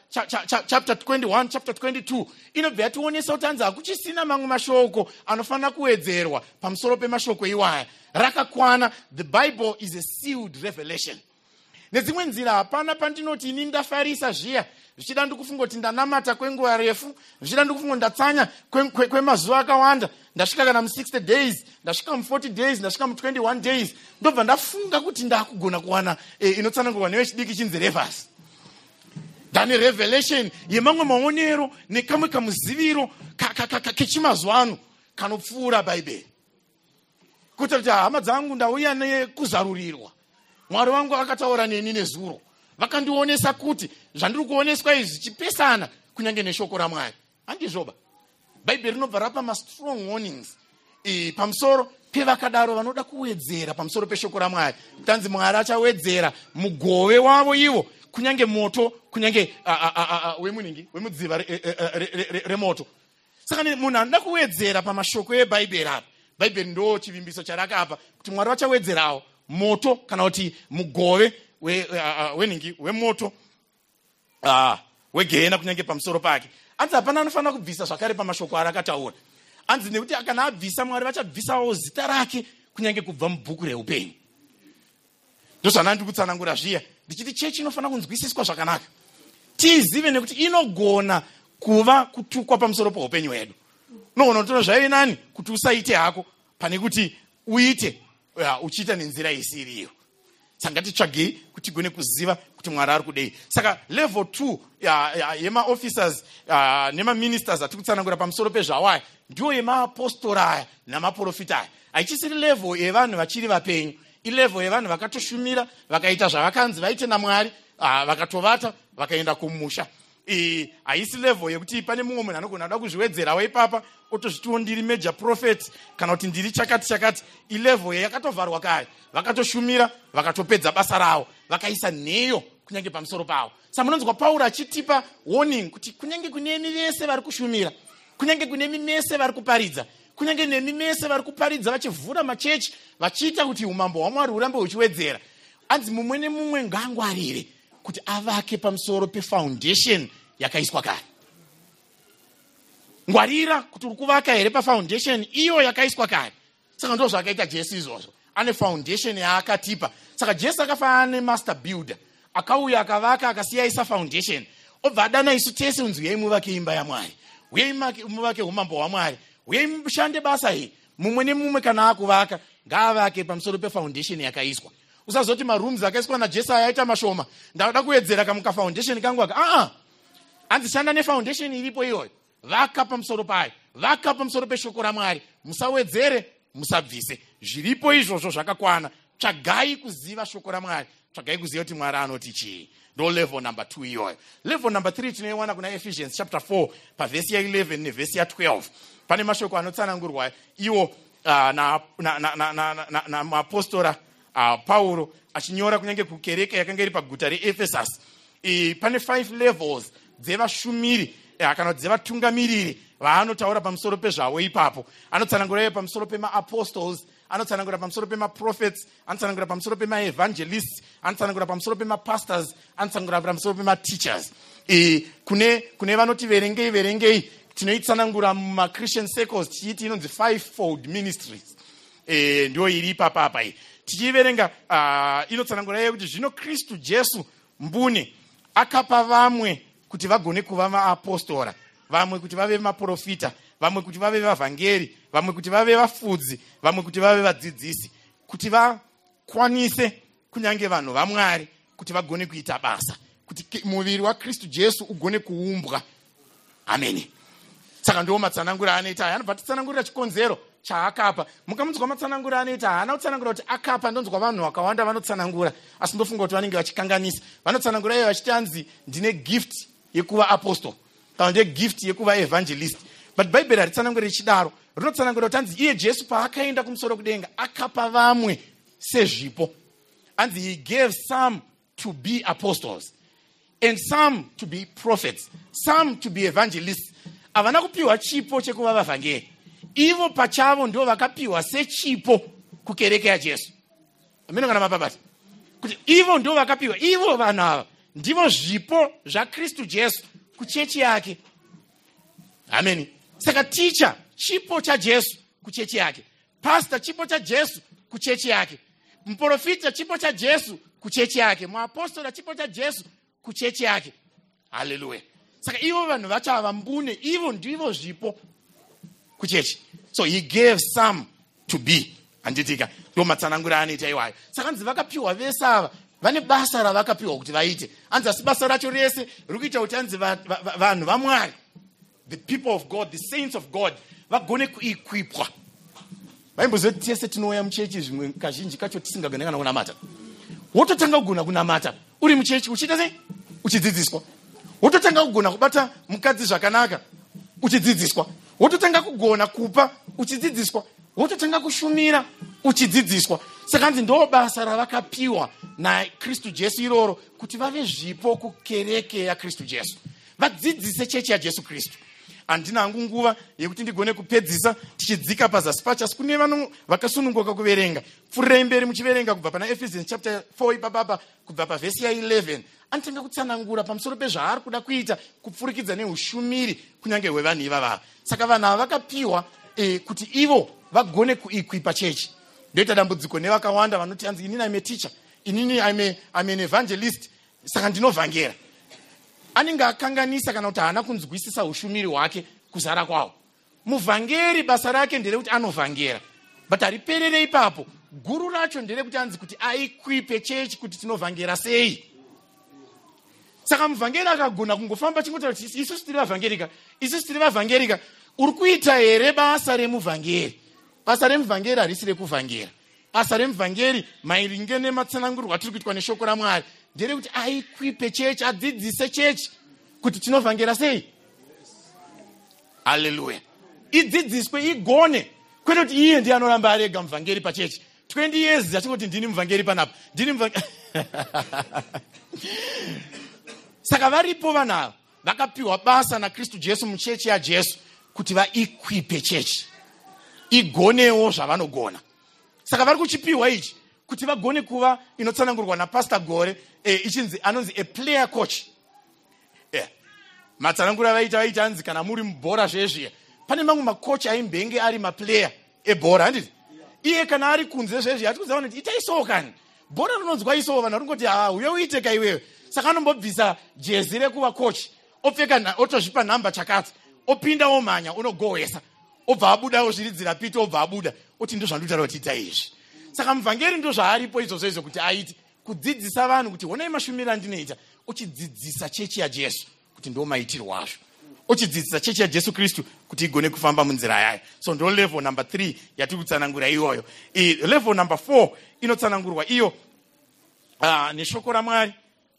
Speaker 1: 21, chapter 22, inobva yatiwonesa kuti hanzi hakuchisina mamwe mashoko anofanira kuwedzerwa pamusoro pemashoko iwaya. Rakakwana. The Bible is a sealed revelation. Nedzimwe nzira hapana pandinoti ini ndafarisa zviya zvichida ndikufunga kuti ndanamata kwenguva refu, zvichida ndikufunga ndatsanya kwemazuva akawanda, ndasvika kana mu60 days, ndasvika mu40 days, ndasvika mu21 days, ndobva ndafunga kuti ndakugona kuwana inotsanangurwa nevechidiki chinzi revers. Ndane revelation yemamwe maonero nekamwe kamuziviro kechimazuva ano kanopfuura bhaibheri. Kuti hama dzangu ndauya nekuzarurirwa. Mwari wangu akataura neni nezuro. Vakandionesa kuti zvandiri kuoneswa izvi zvichipesana kunyange neshoko raMwari. Handizvoba. Bhaibheri rinobva rapa ma-strong warnings pamusoro pevakadaro vanoda kuwedzera pamusoro peshoko raMwari. Tanzi Mwari achawedzera mugove wavo ivo, kunyange moto, kunyange wemudziva remoto. Saka munhu anoda kuwedzera pamashoko eBhaibheri apa, Bhaibheri ndo chivimbiso charakapa kuti Mwari vachawedzerawo moto kana kuti mugove wemoto wegehena kunyange pamusoro pake. Anzi hapana anofanira kubvisa zvakare pamashoko arakataura. Anzi nekuti kana abvisa Mwari vachabvisawo zita rake kunyange kubva mubhuku reupenyu. Ndozvanandi kutsanangura zviya ndichiti chechi inofanira kunzwisiswa zvakanaka. Tizive nekuti inogona kuva kutukwa pamusoro peupenyu hwedu. Unoona kuti zvaive nani kuti usaite hako pane kuti uite uchiita nenzira isiriyo. Saka ngatitsvagei kuti tigone kuziva kuti Mwari ari kudei. Saka level 2 yema-officers nema-ministers atikutsanangura pamusoro pezvawaya ndiyo yema-apostora aya namaprofita aya. Haichisiri level yevanhu vachiri vapenyu. Ilevel yevanhu vakatoshumira, vakaita zvavakanzi vaite naMwari, vakatovata, vakaenda kumusha. Haisi level yekuti pane mumwe munhu anogona kuda kuzviwedzerawo ipapa otozvitiwo ndiri major prophet kana kuti ndiri chakati. Ilevel yakatovharwa kare, vakatoshumira, vakatopedza basa ravo, vakaisa nheyo kunyange pamusoro pavo. Saka munonzwa Pauro achitipa warning kuti kunyange kunemi vese vari kushumira, kunyange kunemi mese vari kuparidza, kunyange nemi mese vari kuparidza vachivhura machechi vachiita kuti umambo hwaMwari hurambe huchiwedzera, anzi mumwe nemumwe ngaangwarire kuti avake pamusoro pefoundation yakaiswa kare. Ngwarira kuti uri kuvaka here pafoundation iyo yakaiswa kare. Saka ndo zvakaita Jesu izvozvo. Ane foundation yaakatipa. Saka Jesu akafanana nemaster builder. Akauya akavaka akasiya isa foundation. Obva adana isu tese unzi uyai muvake imba yaMwari. Uyai muvake umambo hwaMwari. Uyai mushande basa iyi. Mumwe nemumwe kana akuvaka ngaavake pamusoro pefoundation yakaiswa. Usazoti marooms akaiswa naJesu ayaita mashoma. Ndauda kuwedzera kamuka foundation kangu aka. Anzi shanda nefoundation iripo iyoyo. Vaka pamusoro payo. Vaka pamusoro peshoko raMwari. Musawedzere, musabvise. Zviripo izvozvo zvakakwana. Tsvagai kuziva shoko raMwari. Tsvagai kuziva kuti Mwari anoti chii. Ndo level number 2 iyoyo. Level number 3 tinoiwana kuna Ephesians chapter 4 pavhesi ya 11 nevhesi ya 12. Pane mashoko anotsanangurwa iwo na mapostora Pauro achinyora kunyange kukereke yakanga iri paguta reEphesas. Pane 5 levels dzevashumiri kana dzevatungamiriri vaanotaura pamusoro pezvavo ipapo. Anotsanangura pamusoro pema-apostles, anotsanangura pamusoro pema-prophets, anotsanangura pamusoro pema-evangelists, anotsanangura pamusoro pema-pastors, anotsanangura pamusoro pema-teachers. Kune vanoti verengei tinoitsanangura muma-Christian circles tichiti inonzi 5-fold ministries. Ndio iri ipapa iyi. Tichiverenga inotsanangura kuti zvino Kristu Jesu mbune akapa vamwe kuti vagone kuva vaapostora, vamwe kuti vave maprofita, vamwe kuti vave vavhangeri, vamwe kuti vave vafudzi, vamwe kuti vave vadzidzisi, kuti vakwanise kunyange vanhu vaMwari kuti vagone kuita basa, kuti kuti muviri waKristu Jesu ugone kuumbwa. Ameni. Saka ndiwo matsananguro anoita aya. Anobva atitsanangurira chikonzero chaakapa. Mukamunzwa matsananguro anoita haana kutsanangura kuti akapa. Ndonzwa vanhu vakawanda vanotsanangura asi ndofunga kuti vanenge vachikanganisa. Vanotsanangura iye vachiti anzi ndine gift yekuva apostle kana ndine gift yekuva evangelist. But Bible haritsanangura richidaro. Rinotsanangura kuti anzi iye Jesu paakaenda kumusoro kudenga akapa vamwe sezvipo. Anzi he gave some to be apostles and some to be prophets, some to be evangelists. Havana kupiwa chipo chekuva vavhangeri. Ivo pachavo ndio vakapiwa sechipo kukereke yaJesu. Ameno kana mapapati. Kuti ivo ndio vakapiwa, ivo vanhu ava ndivo zvipo zvaKristu Jesu kuchechi yake. Ameni. Saka teacher chipo chaJesu kuchechi yake. Pastor chipo chaJesu kuchechi yake. Mprofita chipo chaJesu kuchechi yake. Muapostola chipo chaJesu kuchechi yake. Hallelujah. Saka ivo vanhu vachava mbune, ivo ndivo zvipo kuchechi. So he gave some to be. Anditika ndo matsanangura anoita iwayo. Saka nzi vakapiwa vese ava vane basa ravakapiwa kuti vaite. Anzi asi basa racho rese rikuita kuti anzi vanhu vaMwari, the people of God, the saints of God, vagone kuequipwa. Vaimbozoti tese tinouya muchechi zvimwe kazhinji kacho tisingagone kana kunamata. Wototanga kugona kunamata uri muchechi uchiita sei? Uchidzidziswa. Wototanga kugona kubata mukadzi zvakanaka uchidzidziswa. Wototanga kugona kupa uchidzidziswa. Wototanga kushumira uchidzidziswa. Saka nzi ndo basa ravakapiwa naKristu Jesu iroro kuti vave zvipo kukereke yaKristu Jesu. Vadzidzise chechi yaJesu Kristu. Handina hangu nguva yekuti ndigone kupedzisa tichidzika pazasi pacho, asi kune vanhu vakasununguka kuverenga. Pfuurirai mberi muchiverenga kubva pana Ephesians chapter 4 ipapapa kubva pavhesi ya 11. Anotanga kutsanangura pamusoro pezvaari kuda kuita kupfurikidza neushumiri kunyange hwevanhu ivava. Saka vanhu ava vakapiwa kuti ivo vagone kuequipa chechi. Ndoita dambudziko nevakawanda vanoti anzi inini I'm a teacher, inini I'm an evangelist, saka ndinovhangera. Anenge akanganisa kana kuti haana kunzwisisa ushumiri hwake kuzara kwawo. Muvhangeri basa rake nderekuti anovhangera. But hariperere ipapo. Guru racho nderekuti anzi kuti aequipe chechi kuti tinovhangera sei. Saka muvhangeri akagona kungofamba chingoti kuti isusu tiri vavhangerika. Uri kuita here basa remuvhangeri? Basa remuvhangeri harisi rekuvhangera. Basa remuvhangeri mairinge nematsanangurwa atiri kuitwa neshoko raMwari nderekuti aequipe chechi, adzidzise chechi kuti tinovhangera sei. Hallelujah. Idzidziswe igone. Kwete kuti iye ndiye anoramba arega muvhangeri pachechi. 20 years achingoti ndini muvhangeri panapa. Ndini muvhangeri. Saka varipo vanhu vakapiwa basa naKristu Jesu muchechi yaJesu kuti vaequipe chechi igonewo zvavanogona. Saka vari kuchipiwa ichi kuti vagone kuva inotsanangurwa naPastor Gore ichinzi anonzi a player coach. Matsanangura vaita anzi kana muri mubhora zvezviya pane mamwe makochi aimbenge ari maplayer ebhora handiti. Iye kana ari kunze zvezviya atikuziva kuti itai so kani bhora rinonzwa iso vanhu ringoti uye uite ka iwewe. Saka anombobvisa jezi rekuva coach opfeka otozvipa nhamba chakati opinda omhanya unogohwesa obva abudawo zviridzira piti obva abuda oti ndo zvandinotaura kuti ita izvi. Saka muvhangeri ndo zvaaripo izvozvo kuti aite kudzidzisa vanhu kuti honai mashumiro andinoita, uchidzidzisa chechi yaJesu kuti ndo maitirwo azvo, uchidzidzisa chechi yaJesu Kristu kuti igone kufamba munzira yayo. So ndo level number 3 yatiri kutsanangura iyoyo. Level number 4 inotsanangurwa iyo neshoko raMwari.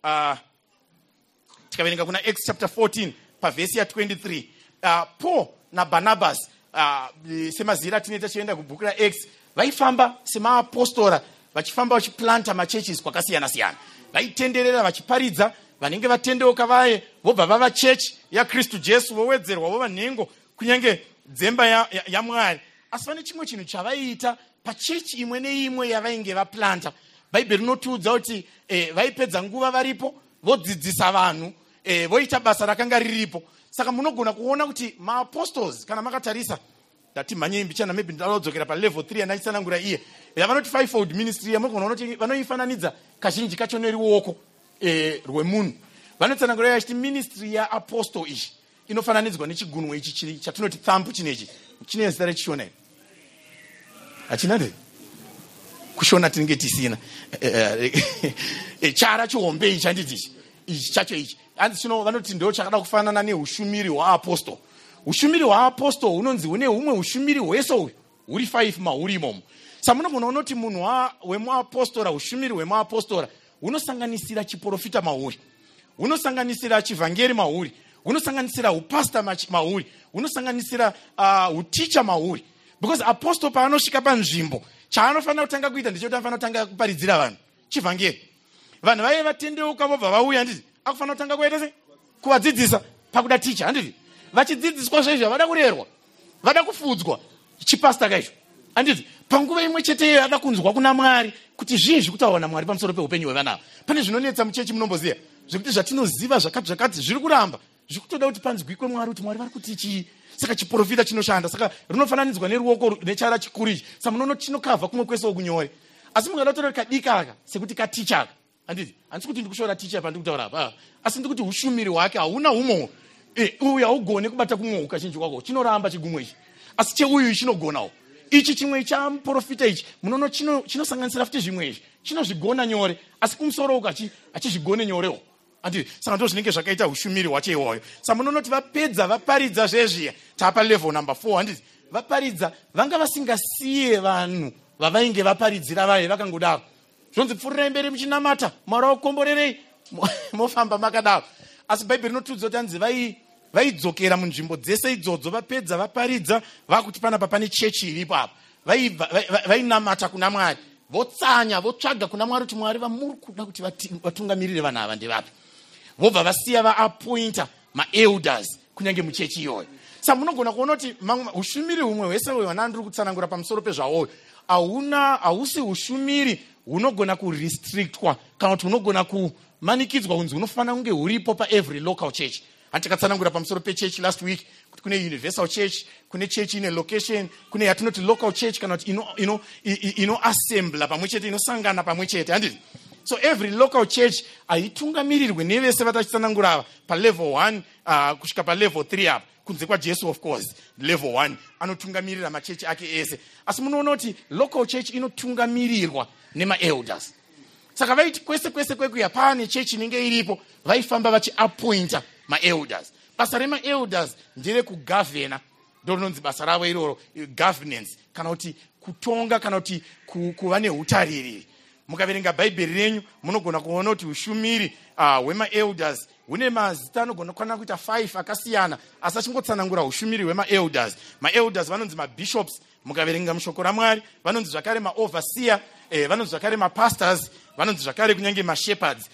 Speaker 1: Tikaverenga kuna Acts chapter 14 pavhesi ya 23. Paul naBarnabas semazira atinoita chienda kubhuku raActs vaifamba semaapostora vachifamba vachiplanta machurches kwakasiyana-siyana. Vaitenderera vachiparidza vanenge vatendeuka vaye vobva vava chechi yaKristu Jesu vowedzerwa vova nhengo kunyange dzemba yaMwari. Asi pane chimwe chinhu chavaiita pachechi imwe neimwe yavainge vaplanta. Bhaibheri rinotiudza kuti vaipedza nguva varipo vodzidzisa vanhu, voita basa rakanga riripo. Saka munogona kuona kuti maapostles kana makatarisa dati manye mbichana maybe ndalodzokera pa level 3 anachitsanangura iye yavanoti fivefold ministry yamunogona kuona kuti vanoifananidza kazhinji kacho neriwoko rwemunhu. Vanotsanangura yachiti ministry yaapostle ichi inofananidzwa nechigunwe ichi chatinoti thumb chinechi chine zita rechishona iri hachina nde kushona tinenge tisina chara chihombe ichi handitichi ichi chacho ichi. Hanzi chino vanoti ndo chakada kufanana neushumiri hwaapostoro. Ushumiri hwaapostoro unonzi hune humwe ushumiri hwese uyu huri 5 mahuri imomo. Samunogona unoti munhu wemuapostora, ushumiri hwemuapostora hunosanganisira chiprofita mahuri, hunosanganisira chivhangeri mahuri, hunosanganisira upasta mahuri, hunosanganisira uticha mahuri. Because apostle paanosvika panzvimbo chaanofanira kutanga kuita ndechekuti anofanira kutanga kuparidzira vanhu chivhangeri. Vanhu vaive vatendeuka vobva vauya, handiti akufanira kutanga kuita sei? Kuvadzidzisa pakuda ticha, handiti vachidzidziswa zvaizvo havada kurerwa, vada kufudzwa chipasta kaizvo, handiti panguva imwe chete ada kunzwa kuna Mwari kuti zvinhu zvekutaura naMwari pamusoro peupenyu hwevanava. Pane zvinonetsa muchechi munomboziva zvekuti zvatinoziva zvakati zviri kuramba zvikutoda kuti panzwikwe Mwari kuti Mwari vari kuti chii. Saka chiprofita chinoshanda, saka rinofananidzwa neruoko nechala chikuru ichi. Saka munoona chinokavha kumwe kwese ukunyore. Asi mungada kutora kadikaka sekuti katichaka, handiti handisi kuti ndikushora ticha pandikutaura apa, asi ndikuti ushumiri hwake hauna umo. Uyu haugone kubata kumwe ukazhinji kwako, chinoramba chigumwe ichi, asi cheuyu chinogonawo. Ichi chimwe chamuprofita ichi munoona chinosanganisira futi zvimwe izvi, chinozvigona nyore, asi kumusoro uko hachizvigone nyorewo. Saka ndo zvinenge zvakaita ushumiri hwacho iwoyo. Saka munoona kuti vapedza vaparidza zvezviya, tapa level number 4, handiti vaparidza vanga vasingasiye vanhu vavainge vaparidzira vaye vakangodaro. Zvonzi pfurirai mberi muchinamata, Mwari wakukomborerei, mofamba makadaro. Asi Bhaibheri rinotudza kuti hanzi vaidzokera munzvimbo dzese idzodzo vapedza vaparidza, vakuti panapa pane chechi iripo apa, vainamata kuna Mwari, votsanya votsvaga kuna Mwari kuti Mwari vamuri kuda kuti vatungamirire vanhu ava ndevapi. Vobva vasiya vaapointa maelders kunyange muchechi iyoyo. Saka munogona kuona kuti ushumiri humwe hwese uyo ndiri kutsanangura pamusoro pezvawoyo hausi ushumiri hunogona kurestrictwa kana kuti hunogona kumanikidzwa kunzi hunofanira kunge huripo paevery local church. Handikatsanangura pamusoro pechurch last week kuti kune universal church, kune church ine location, kune yatinoti local church kana kuti inoassembla pamwe chete, inosangana pamwe chete, handiti. So every local church haitungamirirwe nevese vatachitsanangura ava palevel 1 kusvika palevel 3 apa, kunze kwaJesu of course level 1 anotungamirira machechi ake ese. Asi munoona kuti local church inotungamirirwa nemaelders. Saka vaiti kwese kwekuya pane chechi inenge iripo vaifamba vachiappointa maelders. Basa remaelders ndere kugavhena, ndononzi basa ravo iroro, governance, kana kuti kutonga, kana kuti kuva neutariri. Mukaverenga Bhaibheri renyu munogona kuona kuti ushumiri hwemaelders hune mazita anogona kukwana kuita 5 akasiyana, asi achingotsanangura ushumiri hwemaelders. Maelders vanonzi mabishops, mukaverenga mushoko raMwari, vanonzi zvakare maoverseer, vanonzi zvakare mapastors, vanonzi zvakare kunyange mashepherds.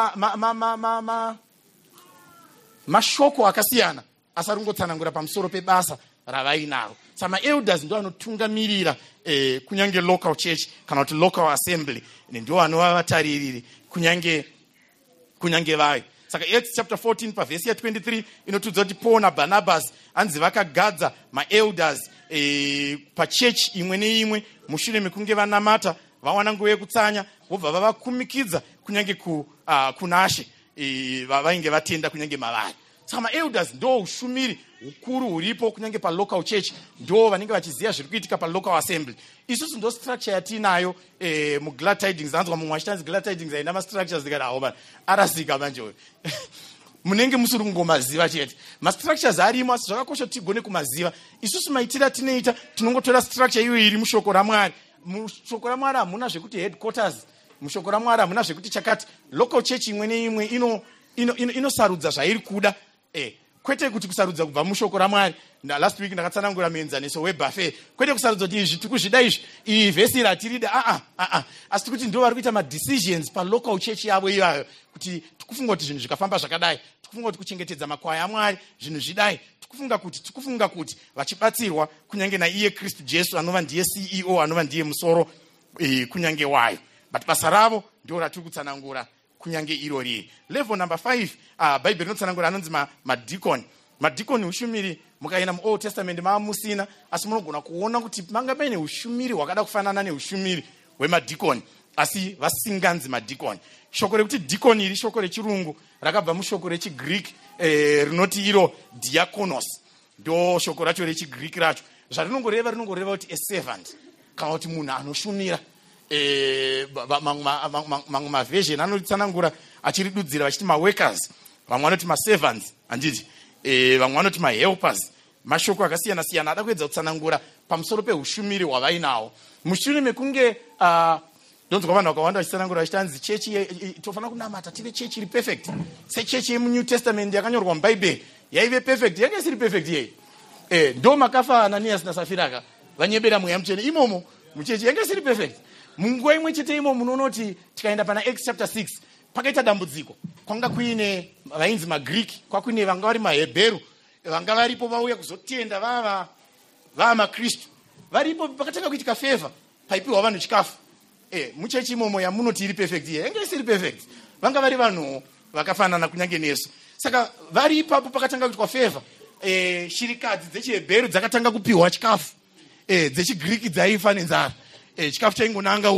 Speaker 1: Mashoko akasiyana, asi ari kungotsanangura pamusoro pebasa ravainaro. Saka maelders ndo anotungamirira kunyange local church kana kuti local assembly, ndo anova vatariri kunyange vayo. Saka Acts chapter 14 pavhesi ya 23 inotudza kuti Paul naBarnabas hanzi vakagadza maelders pachurch imwe neimwe mushure mekunge vanamata vawana nguva yekutsanya, vobva vavakumikidza kunyange kunashe vainge vatenda kunyange mavari. Saka maelders ndo ushumiri hukuru huripo kunyange palocal church, ndo vanenge vachiziva zviri kuitika palocal assembly. Isusu ndo structure yatinayo muGlad Tidings. Anzwa mumwe achitanzi Glad Tidings haina mastructures ndikati hawo arasika manje uyu. Munenge musuri kungomaziva chete. Mastructures arimo asi zvakakosha kuti tigone kumaziva. Isusu maitira tinoita tinongotora structure iyo iri mushoko raMwari. Mushoko raMwari hamuna zvekuti headquarters, mushoko raMwari hamuna zvekuti chakati. Local church imwe neimwe inosarudza zvairi kuda, kwete kuti kusarudza kubva mushoko raMwari. Last week ndakatsanangura muenzaniso webuffet, kwete kusarudza kuti izvi tikuzvida izvi, iyi vhesi ratirida, asi tikuti ndo vari kuita madecisions palocal church yavo ivayo, kuti tikufunga kuti zvinhu zvikafamba zvakadai, tikufunga kuti kuchengetedza makwai aMwari zvinhu zvidai, tikufunga kuti vachibatsirwa kunyange naiye Kristu Jesu anova ndiye CEO, anova ndiye musoro kunyange wayo. But basa ravo ndo ratiri kutsanangura kunyange iro riri. Level number 5 Bhaibheri inotsanangura anonzi madikoni. Madikoni ushumiri mukaenda muOld Testament maamusina, asi munogona kuona kuti manga paine ushumiri hwakada kufanana neushumiri hwemadikoni, asi vasinganzi madikoni. Shoko rekuti dikoni iri shoko rechirungu rakabva mushoko rechiGreek rinoti iro diakonos, ndo shoko racho rechiGreek racho. Zvarinongoreva kuti a servant, kana kuti munhu anoshumira. mamwe maversion anotsanangura achiridudzira vachiti maworkers, vamwe vanoti maservants, handiti vamwe vanoti mahelpers. Mashoko akasiyana siyana ada kuedza kutsanangura pamusoro peushumiri hwavainawo mushure mekunge ndonzwa vanhu vakawanda vachitsanangura vachitanzi chechi tofanira kunamata tive chechi iri perfect sechechi yemunew testament yakanyorwa mubhaibheri yaive perfect, yanga isiri perfect yei. Ndo makafa Ananias naSafira vanyebera mweya mutsvene imomo muchechi yanga isiri perfect. Munguva imwe chete imo munonoti tikaenda pana Acts chapter 6 pakaita dambudziko, kwanga kuine vainzi maGreek, kwakuine vanga vari maHebheru, vanga varipo vauya kuzotenda vava maKristu varipo, pakatanga kuitika favor paipiwa vanhu chikafu. Muchechi imomo yamunoti iri perfect ye yanga isiri perfect, vanga vari vanhu vakafanana kunyange nesu. Saka vari ipapo pakatanga kuitwa favor, shirikadzi dzechiHebheru dzakatanga kupiwa chikafu, dzechiGreek dzaifa nenzara, chikafu chaingonanga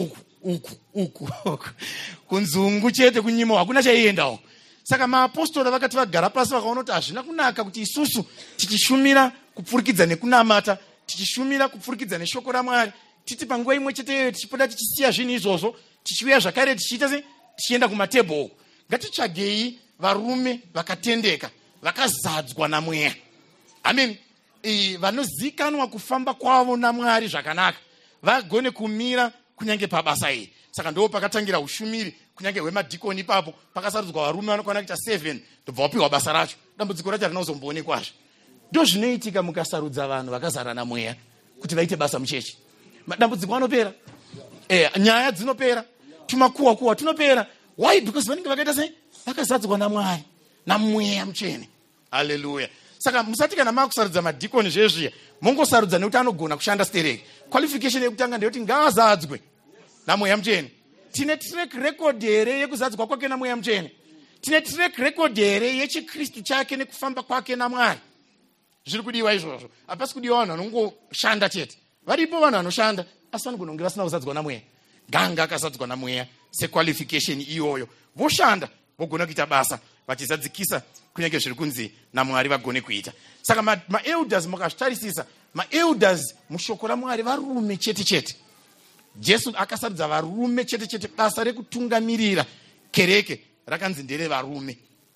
Speaker 1: uku kunzungu chete, kunyimo hakuna chaiendawo. Saka maapostoli vakati vagara pasi vakaona kuti hazvina kunaka kuti isusu tichishumira kupfurikidza nekunamata, tichishumira kupfurikidza neshoko raMwari, titi panguva imwe chete tichipota tichisiya zvinhu izvozvo tichiuya zvakare tichiita se tichienda kumatebhoro. Ngatitsvagei varume vakatendeka vakazadzwa naMweya, amen, vanozikanwa kufamba kwavo naMwari zvakanaka, vagone kumira kunyange pabasa iri. Saka ndo pakatangira ushumiri kunyange hwemadhikoni ipapo, pakasarudzwa varume vanokwana kuita 7 ndobva vapiwa basa racho. Dambudziko racho harina kuzomboonekazve. Ndo zvinoitika mukasarudza vanhu vakazara naMweya kuti vaite basa muchechi. Madambudziko anopera, nyaya dzinopera, tumakuwa tunopera. Why? Because vanenge vakaita sei vakazadzwa naMwari naMweya mutsvene. Haleluya. Saka musati kana makusarudza madhikoni zvezviya mongosarudza nekuti anogona kushanda stereki. Qualification yekutanga ndeyekuti ngaazadzwe naMweya mutsvene. Tine track record here yekuzadzwa kwake naMweya mutsvene? Tine track record here yechiKristu chake nekufamba kwake naMwari? Zviri kudiwa izvozvo. Hapasi kudiwa vanhu vanongoshanda chete. Varipo vanhu vanoshanda asi vanogona kunge vasina kuzadzwa naMweya. Ganga akazadzwa naMweya sequalification iyoyo, voshanda vogona kuita basa vachizadzikisa kunyange zviri kunzi naMwari vagone kuita. Saka maelders mukazvitarisisa, maelders mushoko raMwari varume chete chete. Jesu akasarudza varume chete chete, basa rekutungamirira kereke rakanzi ndere varume.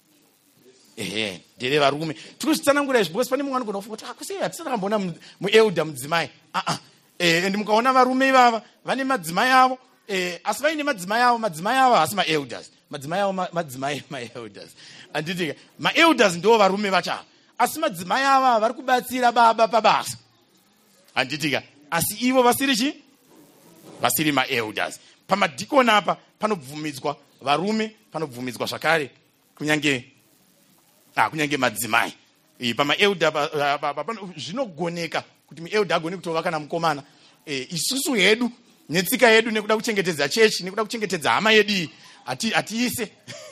Speaker 1: Ndere varume. Tikuzvitsanangura izvi because pane mumwe anogona kufunga kuti akusei hatisati tamboona muelder mudzimai. And mukaona varume ivava vane madzimai avo, asi vaine madzimai avo hasi maelders. Madzimai avo madzimai maelders. Anditika maelders ndo varume vachava, asi madzimai ava vari kubatsira baba pabasa. Anditika asi ivo vasiri chi? Vasiri maelders. Pamadhikoni apa panobvumidzwa varume, panobvumidzwa zvakare kunyange madzimai. Pamaelder zvinogoneka kuti muelder agone kutova kana mukomana. Isusu hedu netsika yedu nekuda kuchengetedza chechi, nekuda kuchengetedza hama yedu atiise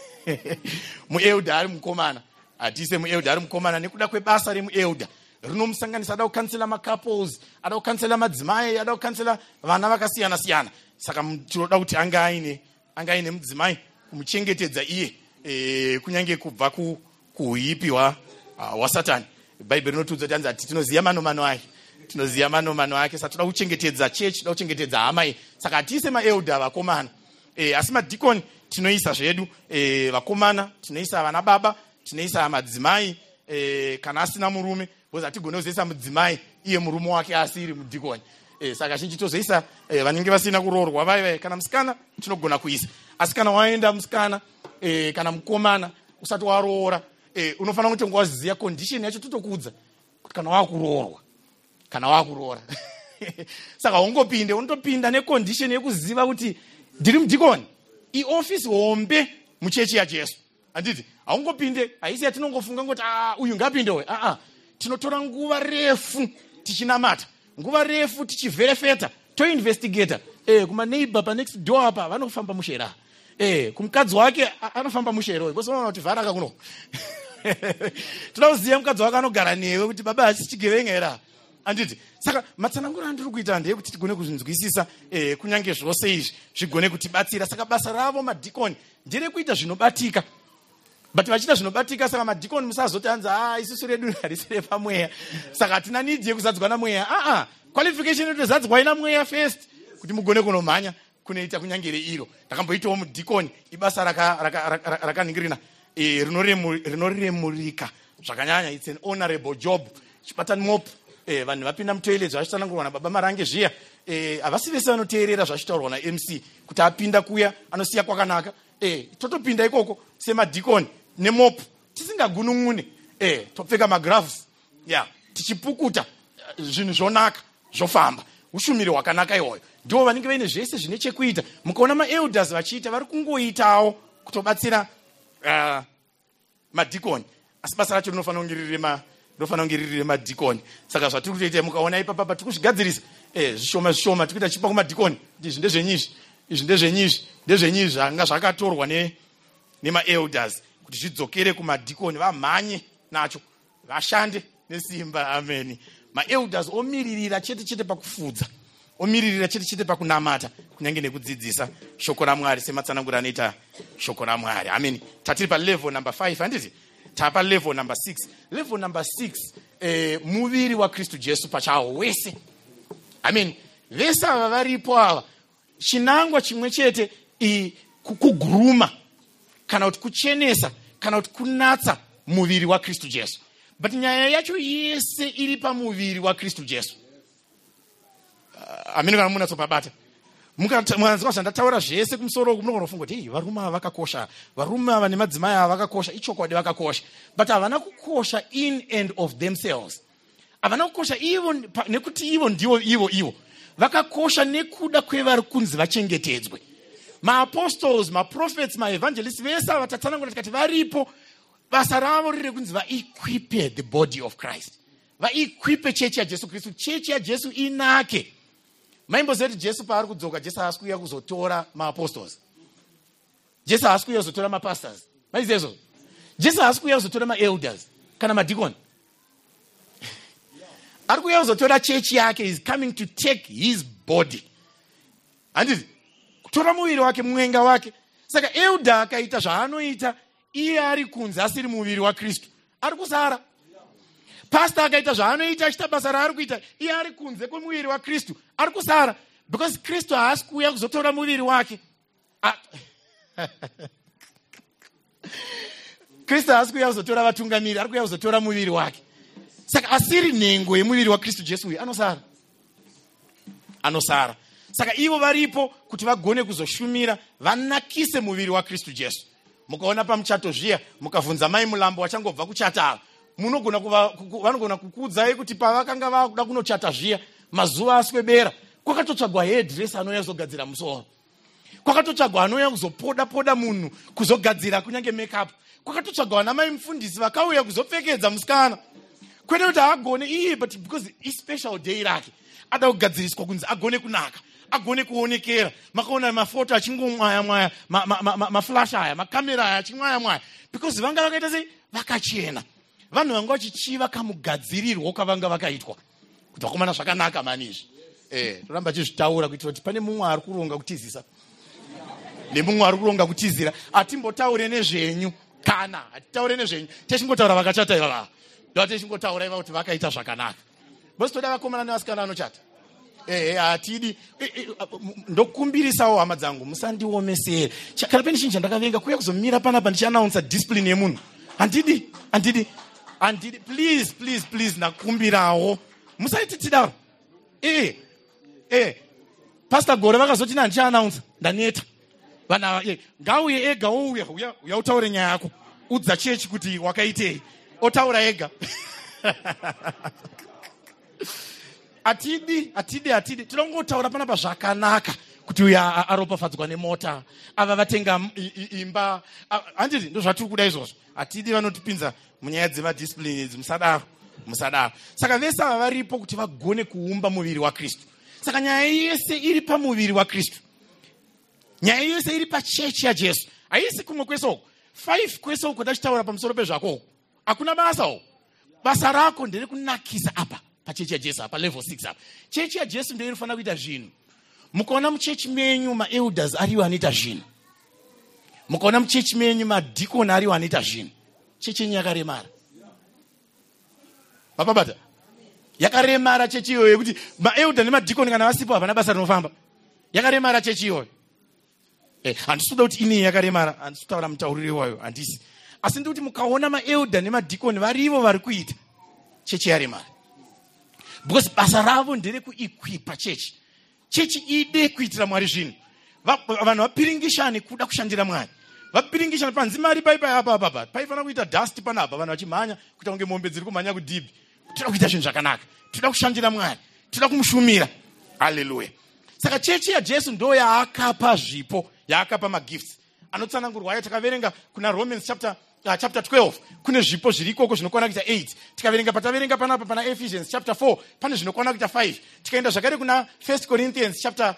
Speaker 1: muelder ari mukomana, atiise muelder ari mukomana nekuda kwebasa remuelder rinomusanganisa. Ada kukansela macouples, ada kukansela madzimai, ada kukansela vana vakasiyana siyana. Saka tinoda kuti anga aine mudzimai kumuchengetedza iye, kunyange kubva kuhuipi hwaSatani. Bhaibheri rinotudza kuti anzi tinoziya manomano ake, tinoziya manomano ake. Saka toda kuchengetedza chechi, toda kuchengetedza hama iyi. Saka atiise maelder vakomana, asi madhikoni tinoisa zvedu vakomana, tinoisa vana baba, tinoisa madzimai, kana asina murume, because hatigone kuzoisa mudzimai iye murume wake asiri mudhikoni. Saka zhinji tozoisa vanenge vasina kuroorwa vaiva. Kana musikana tinogona kuisa, asi kana waenda musikana kana mukomana usati waroora, unofanira kuti waziya condition yacho. Totokudza kuti kana wakuroora saka ungopinde, unotopinda necondition yekuziva kuti ndiri mudhikoni, iofisi hombe muchechi yaJesu. Handiti haungopinde, haisi yatinongofunga ngoti uyu ngapindewe. Tinotora nguva refu tichinamata, nguva refu tichivherefeta, toinvestigata. Kumaneighbor panext door apa vanofamba mushera, kumukadzi wake anofamba mushera, because vanoona kuti vharaka kuno toda kuziva mukadzi wake anogara newe kuti baba hachichigevenga era. Anditi saka matsananguro andiri kuita ndeyekuti tigone kuzvinzwisisa, kunyange zvose izvi zvigone kutibatsira. Saka basa ravo madhikoni nderekuita zvinobatika, but vachiita zvinobatika. Saka madhikoni musazoti anzi isusu redu harisire pamweya, saka hatina nidhi yekuzadzwa naMweya. Qualification yekuzadzwa naMweya first kuti mugone kunomhanya kunoita kunyangere iro. Ndakamboitawo mudhikoni, ibasa rakaningirina rinoremurika zvakanyanya. It's an honorable job. Chibatani mop vanhu vapinda mutoilet zvachitsanangurwa nababa Marange zviya, havasi vese vanoteerera zvachitaurwa naMC kuti apinda kuya anosiya kwakanaka. Totopinda ikoko semadhikoni nemop tisingagunun'une, topfeka magravs, tichipukuta zvinhu zvonaka zvofamba. Ushumiri hwakanaka ihoyo. Ndivo vanenge vaine zvese zvine chekuita. Mukaona maelders vachiita, vari kungoitawo kutobatsira madhikoni, asi basa racho rinofanira kunge riri madhikoni. Saka zvatiri kutoita, mukaona ipapa tiri kuzvigadzirisa zvishoma zvishoma, tiri kuita chipa kumadhikoni kuti izvi ndezvenyizvi zvanga zvakatorwa nemaelders kuti zvidzokere kumadhikoni, vamhanye nacho, vashande nesimba. Amen. Maelders omiririra chete pakufudza, omiririra chete pakunamata, kunyange nekudzidzisa shoko raMwari sematsanangura anoita shoko raMwari. Amen. Tatiri palevel number 5, handiti? Tapa level number 6. Level number 6, muviri wa Kristu Jesu pachawo wese. Amen. Vese ava varipo ava, chinangwa chimwe chete kuguruma, kana kuti kuchenesa, kana kuti kunatsa muviri wa Kristu Jesu. But nyaya yacho yese iri pamuviri wa Kristu Jesu. Amene kana munatsopabata. Mukazwa zvandataura zvese kumusoro uku, munogona kufunga kuti varume ava vakakosha, varume ava nemadzimai ava vakakosha, ichokwadi vakakosha. But havana kukosha in and of themselves. Havana kukosha nekuti ivo ndivo ivo. Vakakosha nekuda kwevari kunzi vachengetedzwe. Ma-apostles, ma-prophets, ma-evangelists, vese vatatsanangura tikati varipo, basa ravo riri kunzi vaequipe the body of Christ. Vaequipe chechi yaJesu Kristu. Chechi yaJesu inake. Maimboziva kuti Jesu paari kudzoka, Jesu haasi kuuya kuzotora ma-apostles. Jesu haasi kuuya kuzotora ma-pastors. Maiziva izvo? Jesu haasi kuuya kuzotora ma-elders kana madikoni. Ari kuuya kuzotora chechi yake. Is coming to take his body. Handiti? Kutora muviri wake, mwenga wake. Saka elder akaita zvaanoita, iye ari kunze asiri muviri wa Kristu, ari kusara. Pastor akaita zvaanoita achita basa raari kuita, iye ari kunze kwemuviri wa Kristu, ari kusara. Because Kristu haasi kuuya kuzotora muviri wake. Kristu haasi kuuya kuzotora vatungamiri, ari kuuya kuzotora muviri wake. Saka asiri nhengo yemuviri wa Kristu Jesu uyu, anosara. Saka ivo varipo kuti vagone kuzoshumira, vanakise muviri wa Kristu Jesu. Mukaona pamuchato zviya, mukavhunza mai mulambo wachangobva kuchata, vanogona kukuudzai kuti pavakanga vakuda kunochata zviya, mazuva aswebera, kwakatotsvagwa hairdresser anouya kuzogadzira musoro. Kwakatotsvagwa anouya kuzopoda munhu, kuzogadzira kunyange makeup. Kwakatotsvagwa namai mufundisi vakauya kuzopfekedza musikana. Kwete kuti agone, but because ispecial day rake, ada kugadziriswa kunzi agone kunaka, agone kuonekera. Makaona mafoto achingomwaya, maflash aya, makamera aya achimwaya. Because vanga vakaita sei vakachena. Vanhu vanga vachichiva kamugadzirirwo kavanga vakaitwa. Kuti vakomana zvakanaka manizvi. Toramba chizvitaura kuitira kuti pane mumwe ari kuronga kutizisa. Nemumwe ari kuronga kutizira. Atimbotaure nezvenyu kana atitaure nezvenyu. Techingotaura vakachata ivava. Techingotaura iva kuti vakaita zvakanaka. Bosi toda vakomana nevasikana vanochata. Atidi ndokumbirisawo hama dzangu, musandiomesere. Kana pane chinhu chandakavenga kuuya kuzomira panapa ndichianaunsa discipline yemunhu. Handidi. Please nakumbirawo. Musaiti tidaro. Pastor Gore vakazoti ndichianaunsa, ndaneta. Vana ngauye ega uya utaure nyaya yako. Udza chechi kuti wakaitei. Otaura ega. Atidi. Tinongotaura panapa zvakanaka kuti uya aropafadzwa nemota, ava vatenga imba. Handiti ndozvatiri kuda izvozvo. Atidi vanotipinza munyaya dzemadiscipline idzi, musadaro. Saka vese ava varipo kuti vagone kuumba muviri wa Kristu. Saka nyaya yese iri pamuviri wa Kristu. Nyaya yese iri pachechi yaJesu. Haisi kumwe kwesoko. 5 kwesoko ndachitaura pamusoro pezvako. Hakuna basa o. Basa rako ndere kunakisa apa pachechi yaJesu apa level 6 apa. Chechi yaJesu ndiyo inofanira kuita zvinhu. Mukaona muchechi menyu ma-elders ariwo anoita zvinhu. Mukaona muchechi menyu madhikoni ariwo anoita zvinhu. Chechi yenyu yakaremara. Mapabata? Yakaremara chechi iyoyo yekuti ma-elder nemadhikoni kana vasipo havana basa rinofamba. Yakaremara chechi iyoyo. handisi kuda kuti inei yakaremara, handisi kutaura mutauriri wayo, handisi. Asi ndikuti mukaona maelda nemadhikoni varivo vari kuita chechi yaremara. Because basa ravo ndere kuequipa chechi. Chechi ide kuitira Mwari zvinhu. Vanhu vapiringishane kuda kushandira Mwari. Vapiringishane panzimari apa. Paifana kuita dust panapa, vanhu vachimhanya kuita kunge mombe dziri kumhanya kudhibhi. Toda kuita zvinhu zvakanaka. Toda kushandira Mwari. Toda kumushumira. Hallelujah. Saka chechi yaJesu ndo yaakapa zvipo, yaakapa magifts. Anotsanangurwayo takaverenga kuna Romans chapter 12. Kune zvipo zvirikoko zvinokwana kuita 8. Tikaverenga pataverenga panapa pana Ephesians chapter 4, pane zvinokwana kuita 5. Tikaenda zvakare kuna 1 Corinthians chapter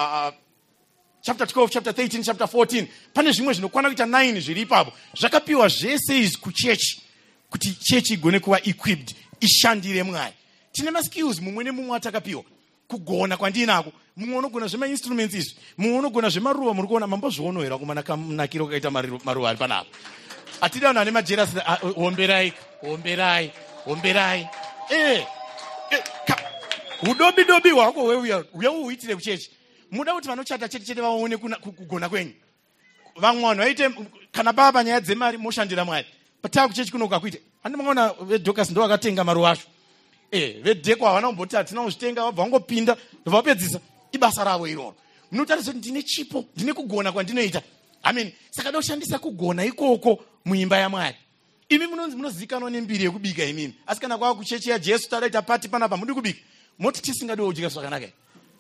Speaker 1: 12, chapter 13, chapter 14. Pane zvimwe zvinokwana kuita 9 zviri ipapo. Zvakapiwa zvese izvi kuchechi kuti chechi igone kuva equipped, ishandire Mwari. Tine maskills mumwe nemumwe atakapiwa. Kugona kwandinako. Mumwe unogona zvema-instruments izvi. Mumwe unogona zvemaruva muri kuona mambozvionohera kumanakiro kakaita maruva ari panapa. Atida vanhu vane majerasi, homberai. Udobi hwako uya uitire kuchechi. Muda kuti vanochata chete vaone kugona kwenyu. Vamwe vanhu vaite kana baba nyaya dzemari moshandira Mwari. Patava kuchechi kuno kwakuite. Handimangona veDhokasi ndo vakatenga maruva acho. Vedheko havana kumboti hatina kuzvitenga, vabva vangopinda vapedzisa. Ibasa ravo iroro. Munotaridza kuti ndine chipo, ndine kugona kwandinoita. Amen. Saka da kushandisa kugona ikoko muimba yaMwari. Imi munozikanwa nembiri yekubika imimi. Asi kana kwava kuchechi yaJesu tadaita pati panapa mudi kubika. Moti tisingadi kudya zvakanaka.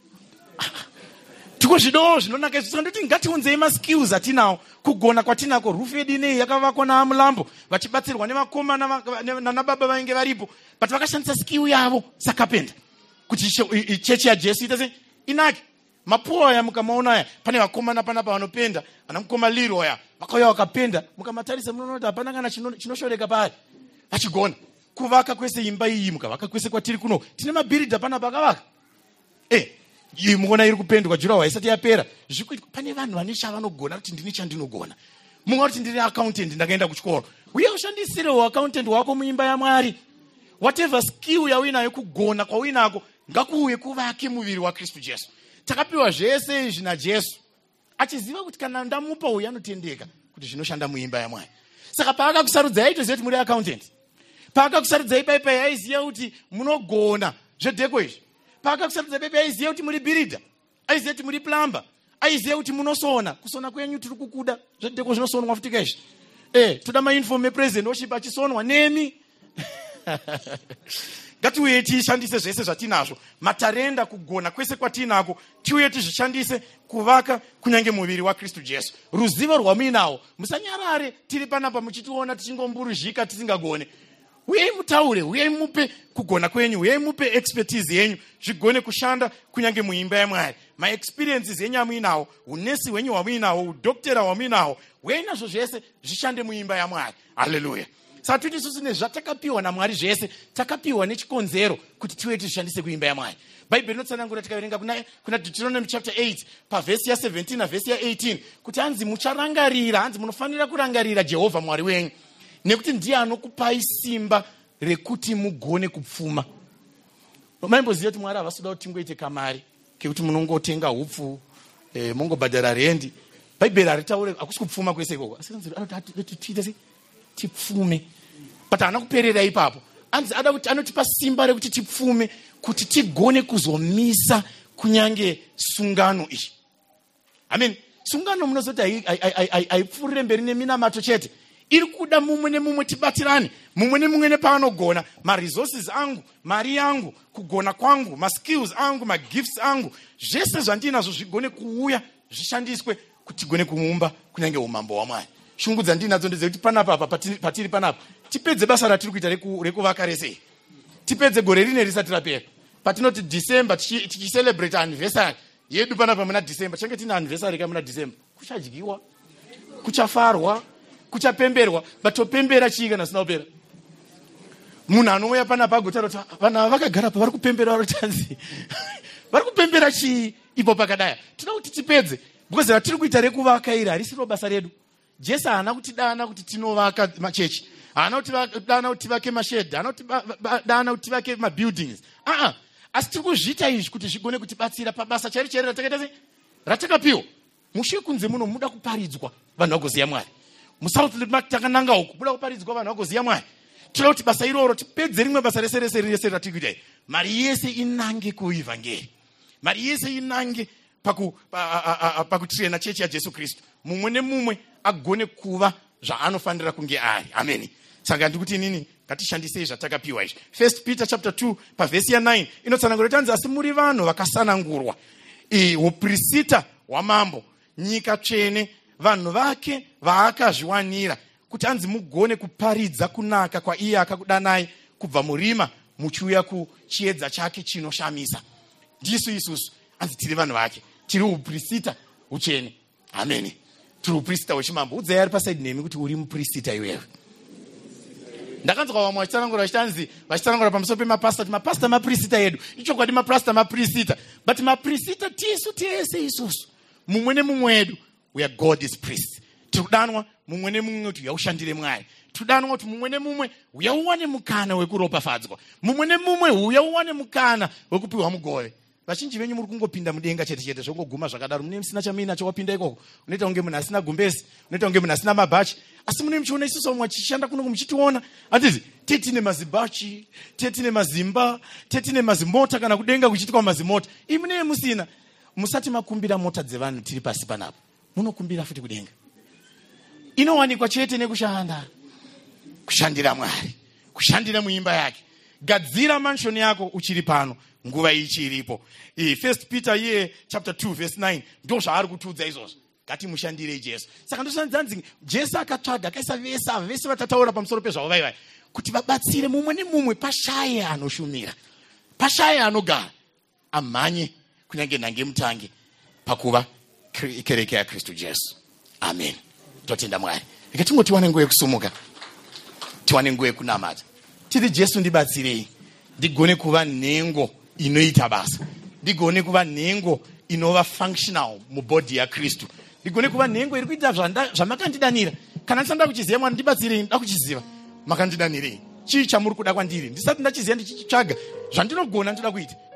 Speaker 1: Tiko zvido zvinonaka izvo. Saka ndoti ngatiunzei maskills atinawo. Kugona kwatinako. Rufu yedu inei yakavakwa naMulambo, vachibatsirwa nevakomana nanababa vainge varipo. But vakashandisa skill yavo sakapenda. Kuti chechi yaJesu ita sei inake. Mapuwa ya mukamaona aya, pane vakomana panapa vanopenda, anamukoma Liro aya, vakauya vakapenda, mukamatarisa munoona kuti hapana kana chinoshoreka pari. Vachigona. Kuvaka kwese imba iyi, mukavaka kwese kwatiri kuno. Tine mabhiridha panapa akavaka. Iyi muona iri kupendwa juraho haisati yapera. Zvikuitwa pane vanhu vane chavanogona kuti ndine chandinogona. Mumwe kuti ndiri accountant ndakaenda kuchikoro. Uye ushandisirewo accountant wako muimba yaMwari. Whatever skill yauinayo kugona kwauinako ngakuuye kuvake muviri waKristu Jesu. Takapiwa zvese izvi naJesu. Achiziva kuti kana ndamupa uyu anotendeka kuti zvinoshanda muimba yaMwari. Saka paakakusarudzai aitoziva kuti muri accountant. Paakakusarudzai paipa aiziva kuti munogona zvedheko izvi. Paakakusarudzai paipa aiziva kuti muri builder. Aiziva kuti muri plumber. Aiziva kuti munosona. Kusona kwenyu tiri kukuda. Zvedheko zvinosonwa futika izvi. Toda mauniform epresident worship achisonwa nemi. Ngatiuye tishandise zvese zvatinazvo, matarenda kugona kwese kwatinako, tiuye tizvishandise kuvaka kunyange muviri waKristu Jesu. Ruzivo rwamuinawo, musanyarare tiri panapa muchitiona tichingomburuzhika tisingagone. Uyai mutaure, uyai mupe kugona kwenyu, uyai mupe expertise yenyu, zvigone kushanda kunyange muimba yaMwari. My experiences yenyu amuinawo, unesi wenyu wamuinawo, udokotera wamuinawo, uyai nazvo zvese zvishande muimba yaMwari. Hallelujah. Saka titi isusu nezvatakapiwa naMwari zvese, takapiwa nechikonzero kuti tiwe tishandise kuimba yaMwari. Bhaibheri inotsanangura tikaverenga kuna Deuteronomy chapter 8 pavhesi ya17 navhesi ya18 kuti hanzi mucharangarira, hanzi munofanira kurangarira Jehovha Mwari wenyu, nekuti ndiye anokupai simba rekuti mugone kupfuma. Maimboziva kuti Mwari havasuda kuti tingoite kamari kekuti munongotenga hupfu, mungobhadhara rendi. Bhaibheri haritaure hakusi kupfuma kwese ikoko. Asi anoti tiite tipfume. But haana kuperera ipapo. Ada kuti anotipa simba rekuti tipfume, kuti tigone kuzomisa kunyange sungano iyi. Amen. Sungano munozoti haipfuurire mberi neminamato chete. Iri kuda mumwe nemumwe tibatirane, mumwe nemumwe nepaanogona. Maresources angu, mari yangu, kugona kwangu, maskills angu, magifts angu, zvese zvandinazvo zvigone kuuya, zvishandiswe kuti tigone kuumba kunyange umambo waMwari. Shungu dzandinadzo ndeze kuti panapa patiri panapa tipedze basa ratiri kuita rekuvaka rese. Tipedze gore rine risati rapera. Patinoti December tichicelebrate anniversary yedu panapa muna December. Change tina anniversary kamuna December. Kuchadyiwa, kuchafarwa, kuchapemberwa, batopembera chika nasina opera. Munhu anouya panapa agotara kuti vanhu vakagara pa vari kupembera varotanzi. Vari kupembera chii ipo pakadaya. Tinoda kuti tipedze because ratiri kuita rekuvaka iri harisiro basa redu. Jesu haana kutidana kuti tinovaka machechi, haana kutidana kuti tivake mashedhi, haana kutidana kuti tivake mabuildings. Asi tiri kuzviita izvi kuti zvigone kutibatsira pabasa chari ratakapiwa. mushure kunze muno muda kuparidzwa vanhu vagoziva Mwari. Musouth takananga uku muda kuparidzwa vanhu vagoziva Mwari. Tinoda kuti basa iroro tipedze rimwe basa rese ratiri kuita. Mari yese inange kuevhangeri. Mari yese inange pakutirena chechi yaJesu Kristu. Mumwe nemumwe agone kuva zvaanofanira kunge ari. Amen. Saka ndikuti nini ngatishandisei zvatakapiwa izvi. 1 Peter chapter 2 pavhesi ya 9 inotsanangura kuti asi muri vanhu vakasanangurwa, uprista hwamambo, nyika tsvene, vanhu vake vaakazviwanira, kuti anzi mugone kuparidza kunaka kwaiye akakudanai kubva murima muchiuya kuchiedza chake chinoshamisa. Ndisu isusu anzi tiri vanhu vake, tiri uprista utsvene. Amen. Tiri uprista hwechimambo. Udzai ari pasaidi nemi kuti uri muprista iwewe. Ndakanzwa vamwe vachitsanangura pamusoro pemapasta kuti mapasta maprista edu. Ichokwadi mapasta maprista. But maprista tisu tese isusu. Mumwe nemumwe edu, we are God's priest. Tikudanwa mumwe nemumwe kuti yaushandire Mwari. Tikudanwa kuti mumwe nemumwe uyauwane mukana wekuropafadzwa. Mumwe nemumwe uyauwane mukana wekupiwa mugove. Vazhinji venyu muri kungopinda mudenga chete zvongoguma zvakadaro. Mune musina chamina chawapinda ikoko. Unoita kunge munhu asina gumbezi, unoita kunge munhu asina mabhachi. Asi mune muchiona isusu vamwe vachishanda kuno muchitiona. Hatizi tetine mazibhachi, tetine mazimba, tetine mazimota kana kudenga kuchiitwa mazimota. Imune musina. Musati makumbira mota dzevanhu tiri pasi panapo. Munokumbira futi kudenga. Inowanikwa chete nekushanda. Kushandira Mwari. Kushandira muimba yake. Gadzira mansion yako uchiri pano. Nguva ichiripo. 1 Peter chapter 2 verse 9 ndo zvaari kutiudza izvozvo. Ngatimushandire Jesu. Saka ndosanzanzi Jesu akatsvaga akaisa vese vatataura pamusoro pezvavo vaivai kuti vabatsire mumwe nemumwe pashaye anoshumira, pashaye anogara, amhanye kunyange nhange mutange pakuva kereke yaKristu Jesu. Amen. Totenda Mwari. Tingoti tiwane nguva yekusumuka, tiwane nguva yekunamata. Tiri Jesu ndibatsirei ndigone kuva nhengo inoita basa, ndigone kuva nhengo inova functional mubody yaKristu, ndigone kuva nhengo iri kuita zvamakandidanira. Kana ndisanda kuchiziva Mwari ndibatsirei, nda kuchiziva makandidanirei, chii chamuri kuda kwandiri. Ndisati ndachiziva ndichichitsvaga zvandinogona ndoda kuita.